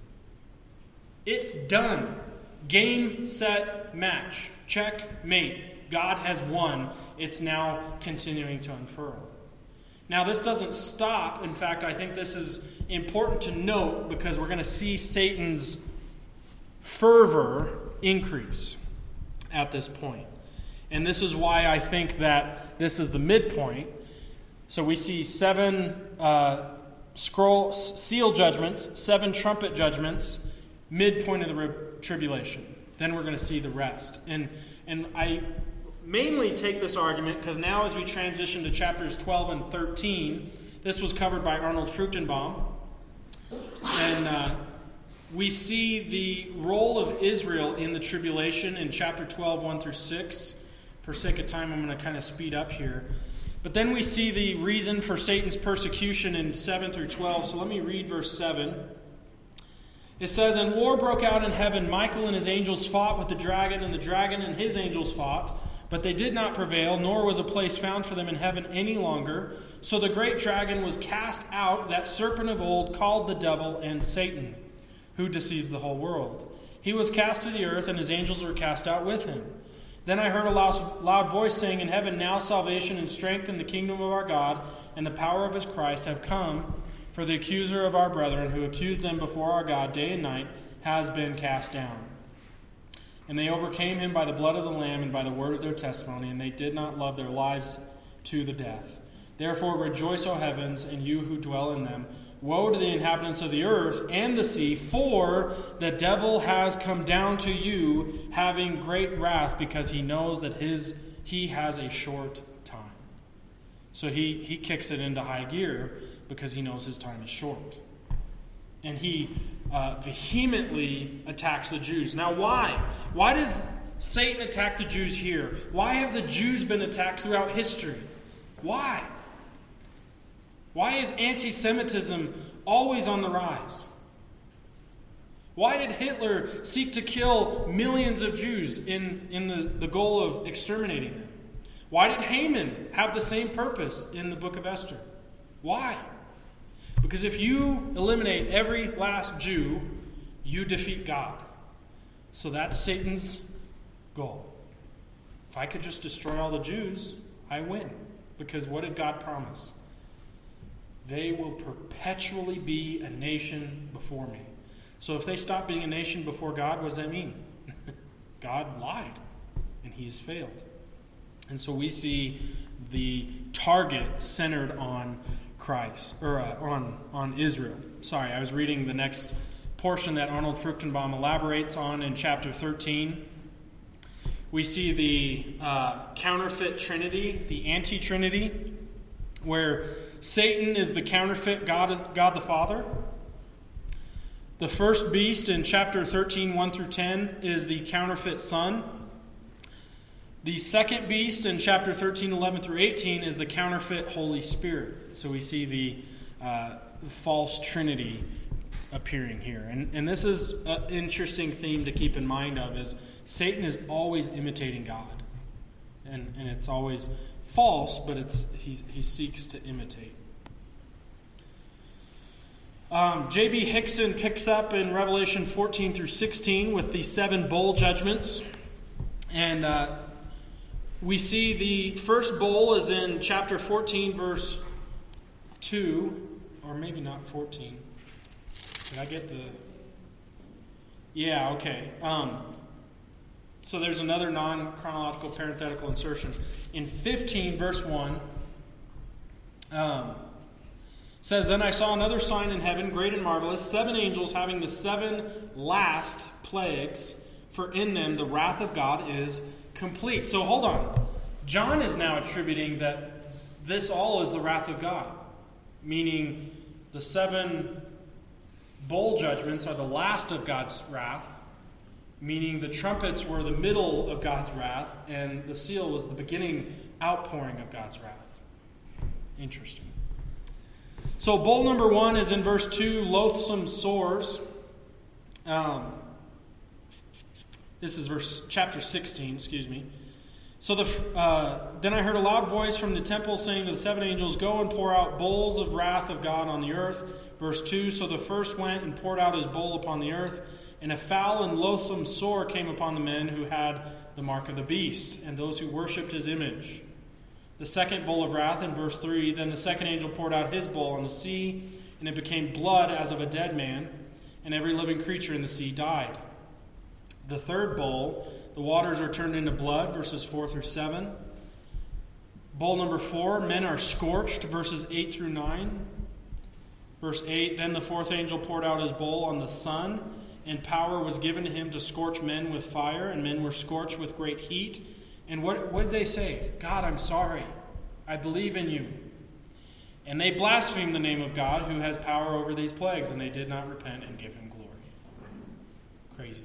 It's done. Game, set, match. Checkmate. God has won. It's now continuing to unfurl. Now, this doesn't stop. In fact, I think this is important to note because we're going to see Satan's fervor increase at this point. And this is why I think that this is the midpoint. So we see seven uh, scroll seal judgments, seven trumpet judgments, midpoint of the re- tribulation. Then we're going to see the rest. And and I mainly take this argument because now as we transition to chapters twelve and thirteen, this was covered by Arnold Fruchtenbaum. And uh, we see the role of Israel in the tribulation in chapter twelve, one through six. For sake of time, I'm going to kind of speed up here. But then we see the reason for Satan's persecution in seven through twelve. So let me read verse seven. It says, "And war broke out in heaven. Michael and his angels fought with the dragon, and the dragon and his angels fought. But they did not prevail, nor was a place found for them in heaven any longer. So the great dragon was cast out, that serpent of old, called the devil and Satan, who deceives the whole world. He was cast to the earth, and his angels were cast out with him. Then I heard a loud, loud voice saying in heaven, 'Now salvation and strength in the kingdom of our God and the power of his Christ have come, for the accuser of our brethren, who accused them before our God day and night, has been cast down. And they overcame him by the blood of the Lamb and by the word of their testimony, and they did not love their lives to the death. Therefore rejoice, O heavens, and you who dwell in them. Woe to the inhabitants of the earth and the sea, for the devil has come down to you, having great wrath, because he knows that his he has a short time.'" So he, he kicks it into high gear because he knows his time is short. And he uh, vehemently attacks the Jews. Now why? Why does Satan attack the Jews here? Why have the Jews been attacked throughout history? Why? Why is anti-Semitism always on the rise? Why did Hitler seek to kill millions of Jews in, in the, the goal of exterminating them? Why did Haman have the same purpose in the book of Esther? Why? Because if you eliminate every last Jew, you defeat God. So that's Satan's goal. If I could just destroy all the Jews, I win. Because what did God promise? They will perpetually be a nation before me. So if they stop being a nation before God, what does that mean? God lied, and he has failed. And so we see the target centered on Christ, or uh, on, on Israel. Sorry, I was reading the next portion that Arnold Fruchtenbaum elaborates on in chapter thirteen. We see the uh, counterfeit trinity, the anti-trinity, where Satan is the counterfeit God, God the Father. The first beast in chapter thirteen, one through ten, is the counterfeit Son. The second beast in chapter thirteen, eleven through eighteen is the counterfeit Holy Spirit. So we see the uh, false Trinity appearing here. And, and this is an interesting theme to keep in mind of, is Satan is always imitating God. And, and it's always false, but it's he's, he seeks to imitate. Um, J B Hickson picks up in Revelation fourteen through sixteen with the seven bowl judgments. And uh, we see the first bowl is in chapter fourteen, verse two. Or maybe not fourteen. Did I get the... Yeah, okay. Um, so there's another non-chronological parenthetical insertion. In fifteen, verse one, um, says, Then I saw another sign in heaven, great and marvelous, seven angels having the seven last plagues, for in them the wrath of God is complete. So hold on. John is now attributing that this all is the wrath of God, meaning the seven bowl judgments are the last of God's wrath, meaning the trumpets were the middle of God's wrath, and the seal was the beginning outpouring of God's wrath. Interesting. So bowl number one is in verse two, loathsome sores. Um, this is verse chapter sixteen, excuse me. So the uh, then I heard a loud voice from the temple saying to the seven angels, Go and pour out bowls of wrath of God on the earth. Verse two, So the first went and poured out his bowl upon the earth, and a foul and loathsome sore came upon the men who had the mark of the beast, and those who worshipped his image. The second bowl of wrath in verse three, Then the second angel poured out his bowl on the sea, and it became blood as of a dead man, and every living creature in the sea died. The third bowl, the waters are turned into blood, verses four through seven. Bowl number four, men are scorched, verses eight through nine. Verse eight, Then the fourth angel poured out his bowl on the sun, and power was given to him to scorch men with fire, and men were scorched with great heat. And what, what did they say? God, I'm sorry. I believe in you. And they blasphemed the name of God, who has power over these plagues, and they did not repent and give him glory. Crazy.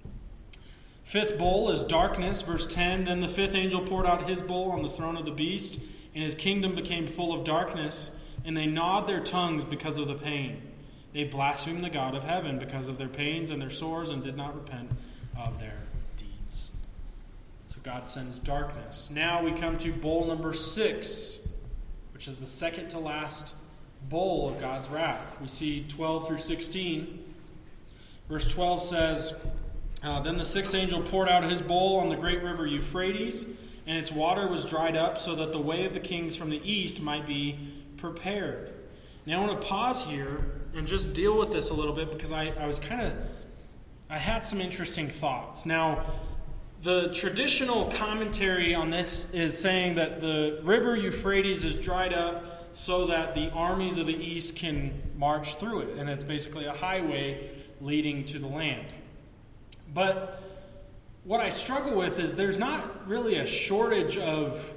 Fifth bowl is darkness, verse ten. Then the fifth angel poured out his bowl on the throne of the beast, and his kingdom became full of darkness, and they gnawed their tongues because of the pain. They blasphemed the God of heaven because of their pains and their sores, and did not repent of their deeds. So God sends darkness. Now we come to bowl number six, which is the second to last bowl of God's wrath. We see twelve through sixteen. Verse twelve says, Uh, then the sixth angel poured out his bowl on the great river Euphrates, and its water was dried up, so that the way of the kings from the east might be prepared. Now I want to pause here and just deal with this a little bit, because I, I was kind of, I had some interesting thoughts. Now, the traditional commentary on this is saying that the river Euphrates is dried up so that the armies of the east can march through it, and it's basically a highway leading to the land. But what I struggle with is there's not really a shortage of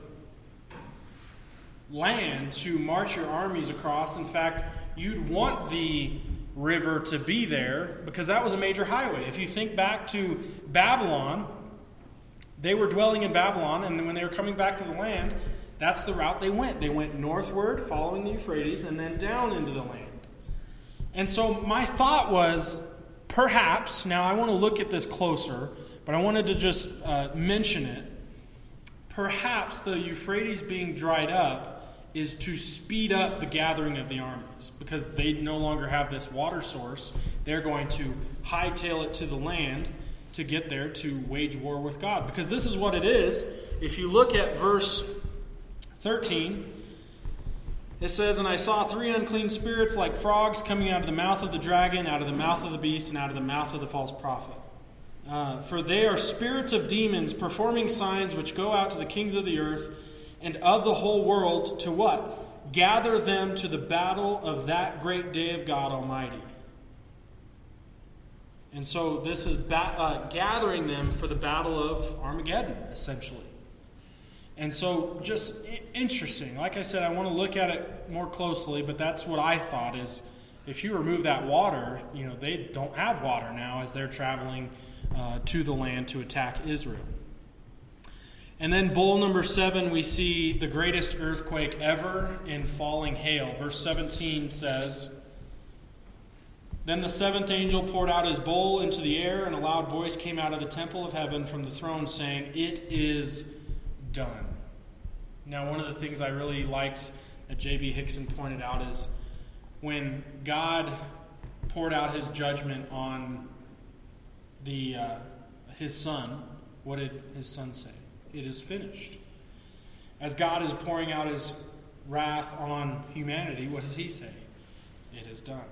land to march your armies across. In fact, you'd want the river to be there because that was a major highway. If you think back to Babylon, they were dwelling in Babylon, and when they were coming back to the land, that's the route they went. They went northward, following the Euphrates, and then down into the land. And so my thought was, perhaps, now I want to look at this closer, but I wanted to just uh, mention it. Perhaps the Euphrates being dried up is to speed up the gathering of the armies, because they no longer have this water source. They're going to hightail it to the land to get there to wage war with God. Because this is what it is. If you look at verse thirteen, it says, And I saw three unclean spirits like frogs coming out of the mouth of the dragon, out of the mouth of the beast, and out of the mouth of the false prophet. Uh, for they are spirits of demons, performing signs which go out to the kings of the earth and of the whole world to what? Gather them to the battle of that great day of God Almighty. And so this is ba- uh, gathering them for the battle of Armageddon, essentially. And so just interesting. Like I said, I want to look at it more closely, but that's what I thought is if you remove that water, you know, they don't have water now as they're traveling uh, to the land to attack Israel. And then bowl number seven, we see the greatest earthquake ever in falling hail. Verse seventeen says, "Then the seventh angel poured out his bowl into the air, and a loud voice came out of the temple of heaven from the throne, saying, 'It is done.'" Now, one of the things I really liked that J B Hickson pointed out is when God poured out his judgment on the uh, his son, what did his son say? It is finished. As God is pouring out his wrath on humanity, what does he say? It is done.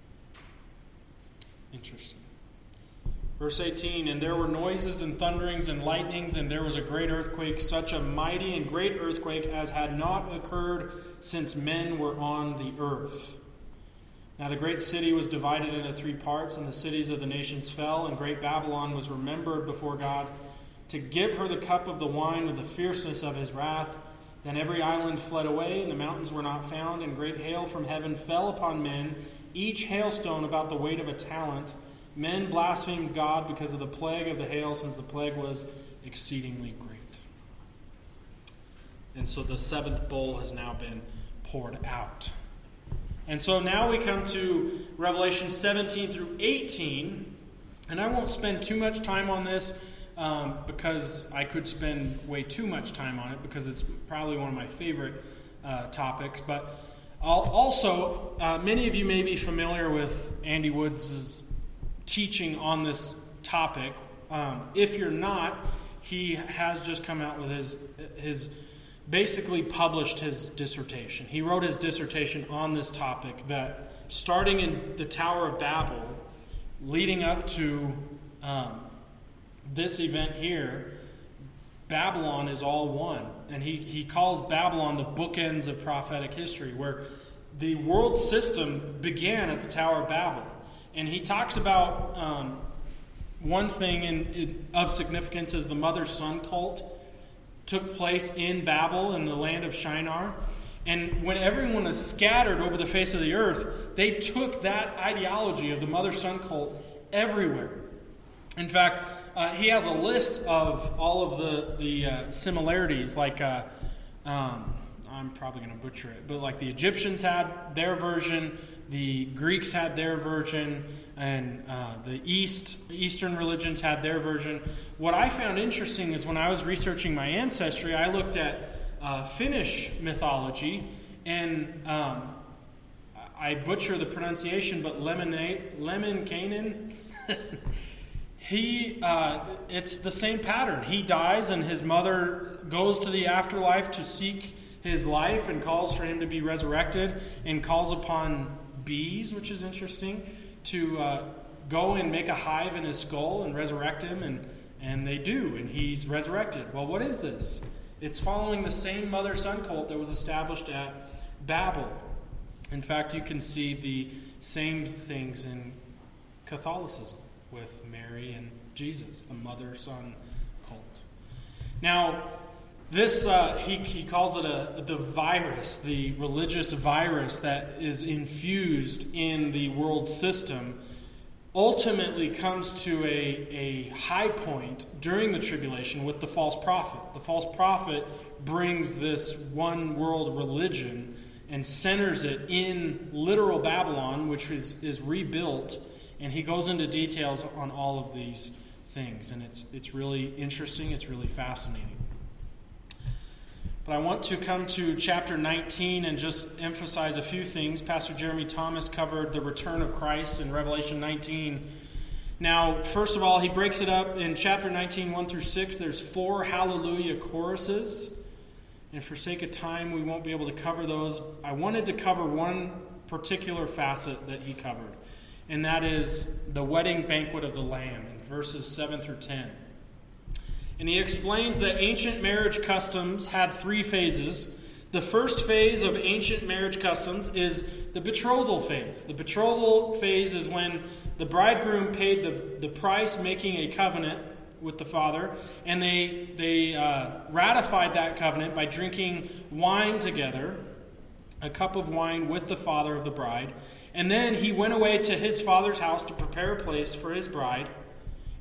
Interesting. Verse eighteen, "And there were noises and thunderings and lightnings, and there was a great earthquake, such a mighty and great earthquake as had not occurred since men were on the earth. Now the great city was divided into three parts, and the cities of the nations fell, and great Babylon was remembered before God, to give her the cup of the wine of the fierceness of his wrath. Then every island fled away, and the mountains were not found, and great hail from heaven fell upon men, each hailstone about the weight of a talent. Men blasphemed God because of the plague of the hail, since the plague was exceedingly great." And so the seventh bowl has now been poured out. And so now we come to Revelation seventeen through eighteen, and I won't spend too much time on this um, because I could spend way too much time on it because it's probably one of my favorite uh, topics. But I'll also, uh, many of you may be familiar with Andy Woods' teaching on this topic. Um, if you're not, he has just come out with his his basically published his dissertation. He wrote his dissertation on this topic, that starting in the Tower of Babel, leading up to um, this event here, Babylon is all one. And he, he calls Babylon the bookends of prophetic history, where the world system began at the Tower of Babel. And he talks about um, one thing in, in, of significance is the mother-son cult took place in Babel, in the land of Shinar. And when everyone was scattered over the face of the earth, they took that ideology of the mother-son cult everywhere. In fact, uh, he has a list of all of the, the uh, similarities, like... Uh, um, I'm probably going to butcher it, but like the Egyptians had their version, the Greeks had their version, and uh, the East Eastern religions had their version. What I found interesting is when I was researching my ancestry, I looked at uh, Finnish mythology, and um, I butcher the pronunciation, but Lemminkainen, he uh, it's the same pattern. He dies, and his mother goes to the afterlife to seek his life and calls for him to be resurrected, and calls upon bees, which is interesting, to uh, go and make a hive in his skull and resurrect him, and, and they do, and he's resurrected. Well, what is this? It's following the same mother-son cult that was established at Babel. In fact, you can see the same things in Catholicism with Mary and Jesus, the mother-son cult. Now, This, uh, he, he calls it a, the virus, the religious virus that is infused in the world system, ultimately comes to a, a high point during the tribulation with the false prophet. The false prophet brings this one world religion and centers it in literal Babylon, which is, is rebuilt, and he goes into details on all of these things. And it's it's really interesting, it's really fascinating. But I want to come to chapter nineteen and just emphasize a few things. Pastor Jeremy Thomas covered the return of Christ in Revelation nineteen. Now, first of all, he breaks it up in chapter nineteen, one through six. There's four hallelujah choruses. And for sake of time, we won't be able to cover those. I wanted to cover one particular facet that he covered, and that is the wedding banquet of the Lamb in verses seven through ten. And he explains that ancient marriage customs had three phases. The first phase of ancient marriage customs is the betrothal phase. The betrothal phase is when the bridegroom paid the, the price, making a covenant with the father, and they, they uh, ratified that covenant by drinking wine together, a cup of wine with the father of the bride. And then he went away to his father's house to prepare a place for his bride.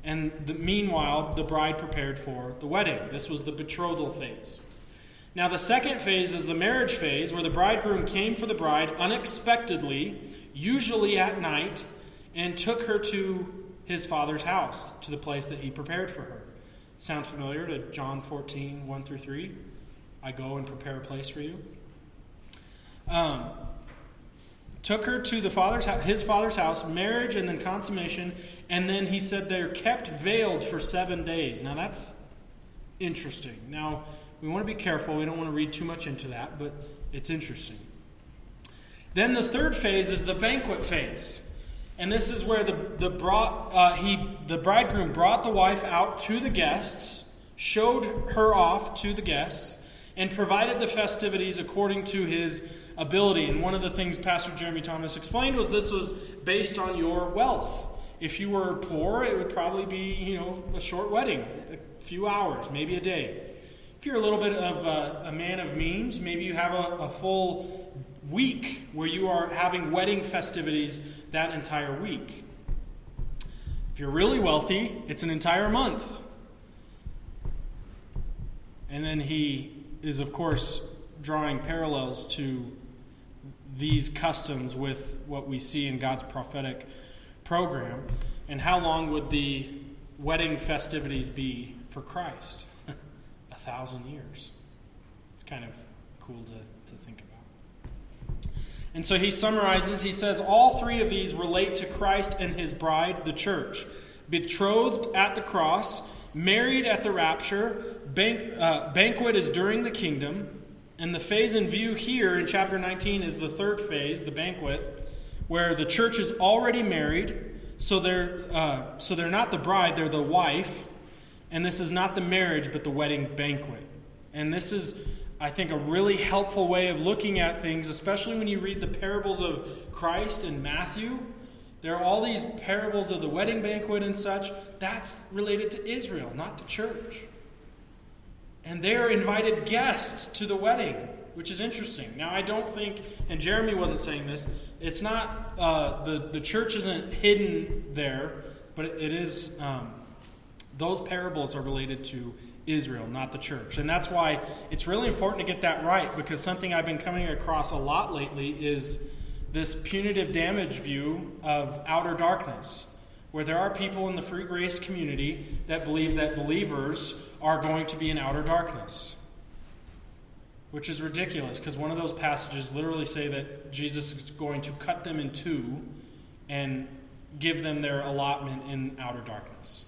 And the, meanwhile, the bride prepared for the wedding. This was the betrothal phase. Now, the second phase is the marriage phase, where the bridegroom came for the bride unexpectedly, usually at night, and took her to his father's house, to the place that he prepared for her. Sound familiar to John fourteen, one through three? I go and prepare a place for you. Um, took her to the father's his father's house, marriage and then consummation, and then he said they're kept veiled for seven days. Now that's interesting. Now, we want to be careful. We don't want to read too much into that, but it's interesting. Then the third phase is the banquet phase. And this is where the the brought uh, he the bridegroom brought the wife out to the guests, showed her off to the guests, and provided the festivities according to his ability. And one of the things Pastor Jeremy Thomas explained was this was based on your wealth. If you were poor, it would probably be, you know, a short wedding, a few hours, maybe a day. If you're a little bit of a, a man of means, maybe you have a, a full week where you are having wedding festivities that entire week. If you're really wealthy, it's an entire month. And then he is, of course, drawing parallels to these customs with what we see in God's prophetic program. And how long would the wedding festivities be for Christ? A thousand years. It's kind of cool to, to think about. And so he summarizes, he says, all three of these relate to Christ and his bride, the church. Betrothed at the cross, married at the rapture, bank, uh, banquet is during the kingdom, and the phase in view here in chapter nineteen is the third phase, the banquet, where the church is already married, so they're, uh, so they're not the bride, they're the wife, and this is not the marriage, but the wedding banquet. And this is, I think, a really helpful way of looking at things, especially when you read the parables of Christ in Matthew. There are all these parables of the wedding banquet and such. That's related to Israel, not the church. And they are invited guests to the wedding, which is interesting. Now, I don't think, and Jeremy wasn't saying this, it's not, uh, the, the church isn't hidden there, but it is, um, those parables are related to Israel, not the church. And that's why it's really important to get that right, because something I've been coming across a lot lately is this punitive damage view of outer darkness, where there are people in the free grace community that believe that believers are going to be in outer darkness, which is ridiculous, because one of those passages literally say that Jesus is going to cut them in two and give them their allotment in outer darkness.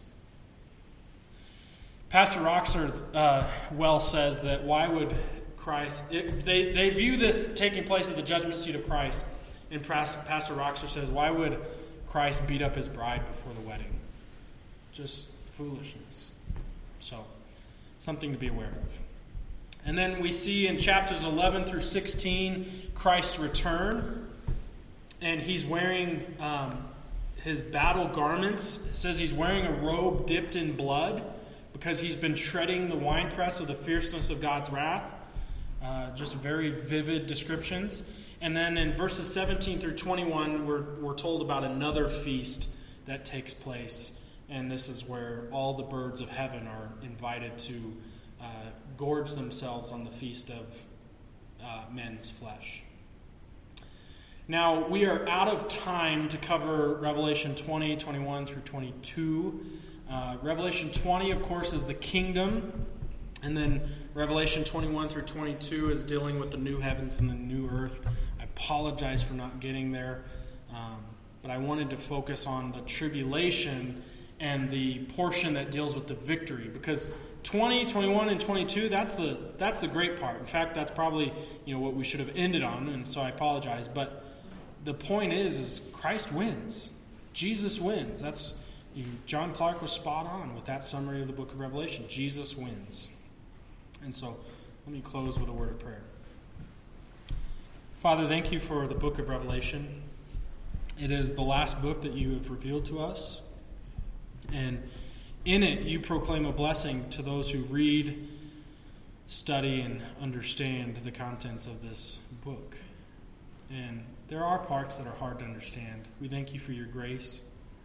Pastor Roxer uh, well says that why would Christ... It, they, they view this taking place at the judgment seat of Christ, and Pastor Roxer says, why would Christ beat up his bride before the wedding? Just foolishness. So, something to be aware of. And then we see in chapters eleven through sixteen, Christ's return, and he's wearing um, his battle garments. It says he's wearing a robe dipped in blood, because he's been treading the winepress of the fierceness of God's wrath. Uh, just very vivid descriptions. And then in verses seventeen through twenty-one, we're, we're told about another feast that takes place. And this is where all the birds of heaven are invited to uh, gorge themselves on the feast of uh, men's flesh. Now, we are out of time to cover Revelation twenty, twenty-one through twenty-two. Uh, Revelation twenty, of course, is the kingdom. And then Revelation twenty-one through twenty-two is dealing with the new heavens and the new earth. I apologize for not getting there. Um, but I wanted to focus on the tribulation and the portion that deals with the victory. Because twenty, twenty-one, and twenty-two, that's the that's the great part. In fact, that's probably, you know, what we should have ended on, and so I apologize. But the point is, is Christ wins. Jesus wins. That's... You, John Clark was spot on with that summary of the book of Revelation. Jesus wins. And so, let me close with a word of prayer. Father, thank you for the book of Revelation. It is the last book that you have revealed to us. And in it, you proclaim a blessing to those who read, study, and understand the contents of this book. And there are parts that are hard to understand. We thank you for your grace.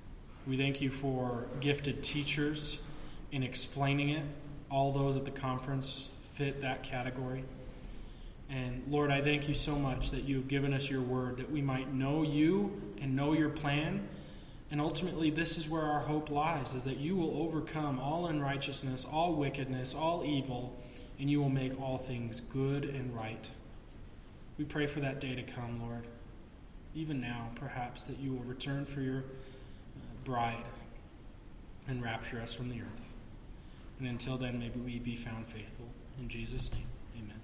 We thank you for gifted teachers in explaining it. All those at the conference fit that category. And Lord, I thank you so much that you have given us your word, that we might know you and know your plan. And ultimately, this is where our hope lies, is that you will overcome all unrighteousness, all wickedness, all evil, and you will make all things good and right. We pray for that day to come, Lord. Even now, perhaps, that you will return for your bride and rapture us from the earth. And until then, maybe we be found faithful. In Jesus' name, amen.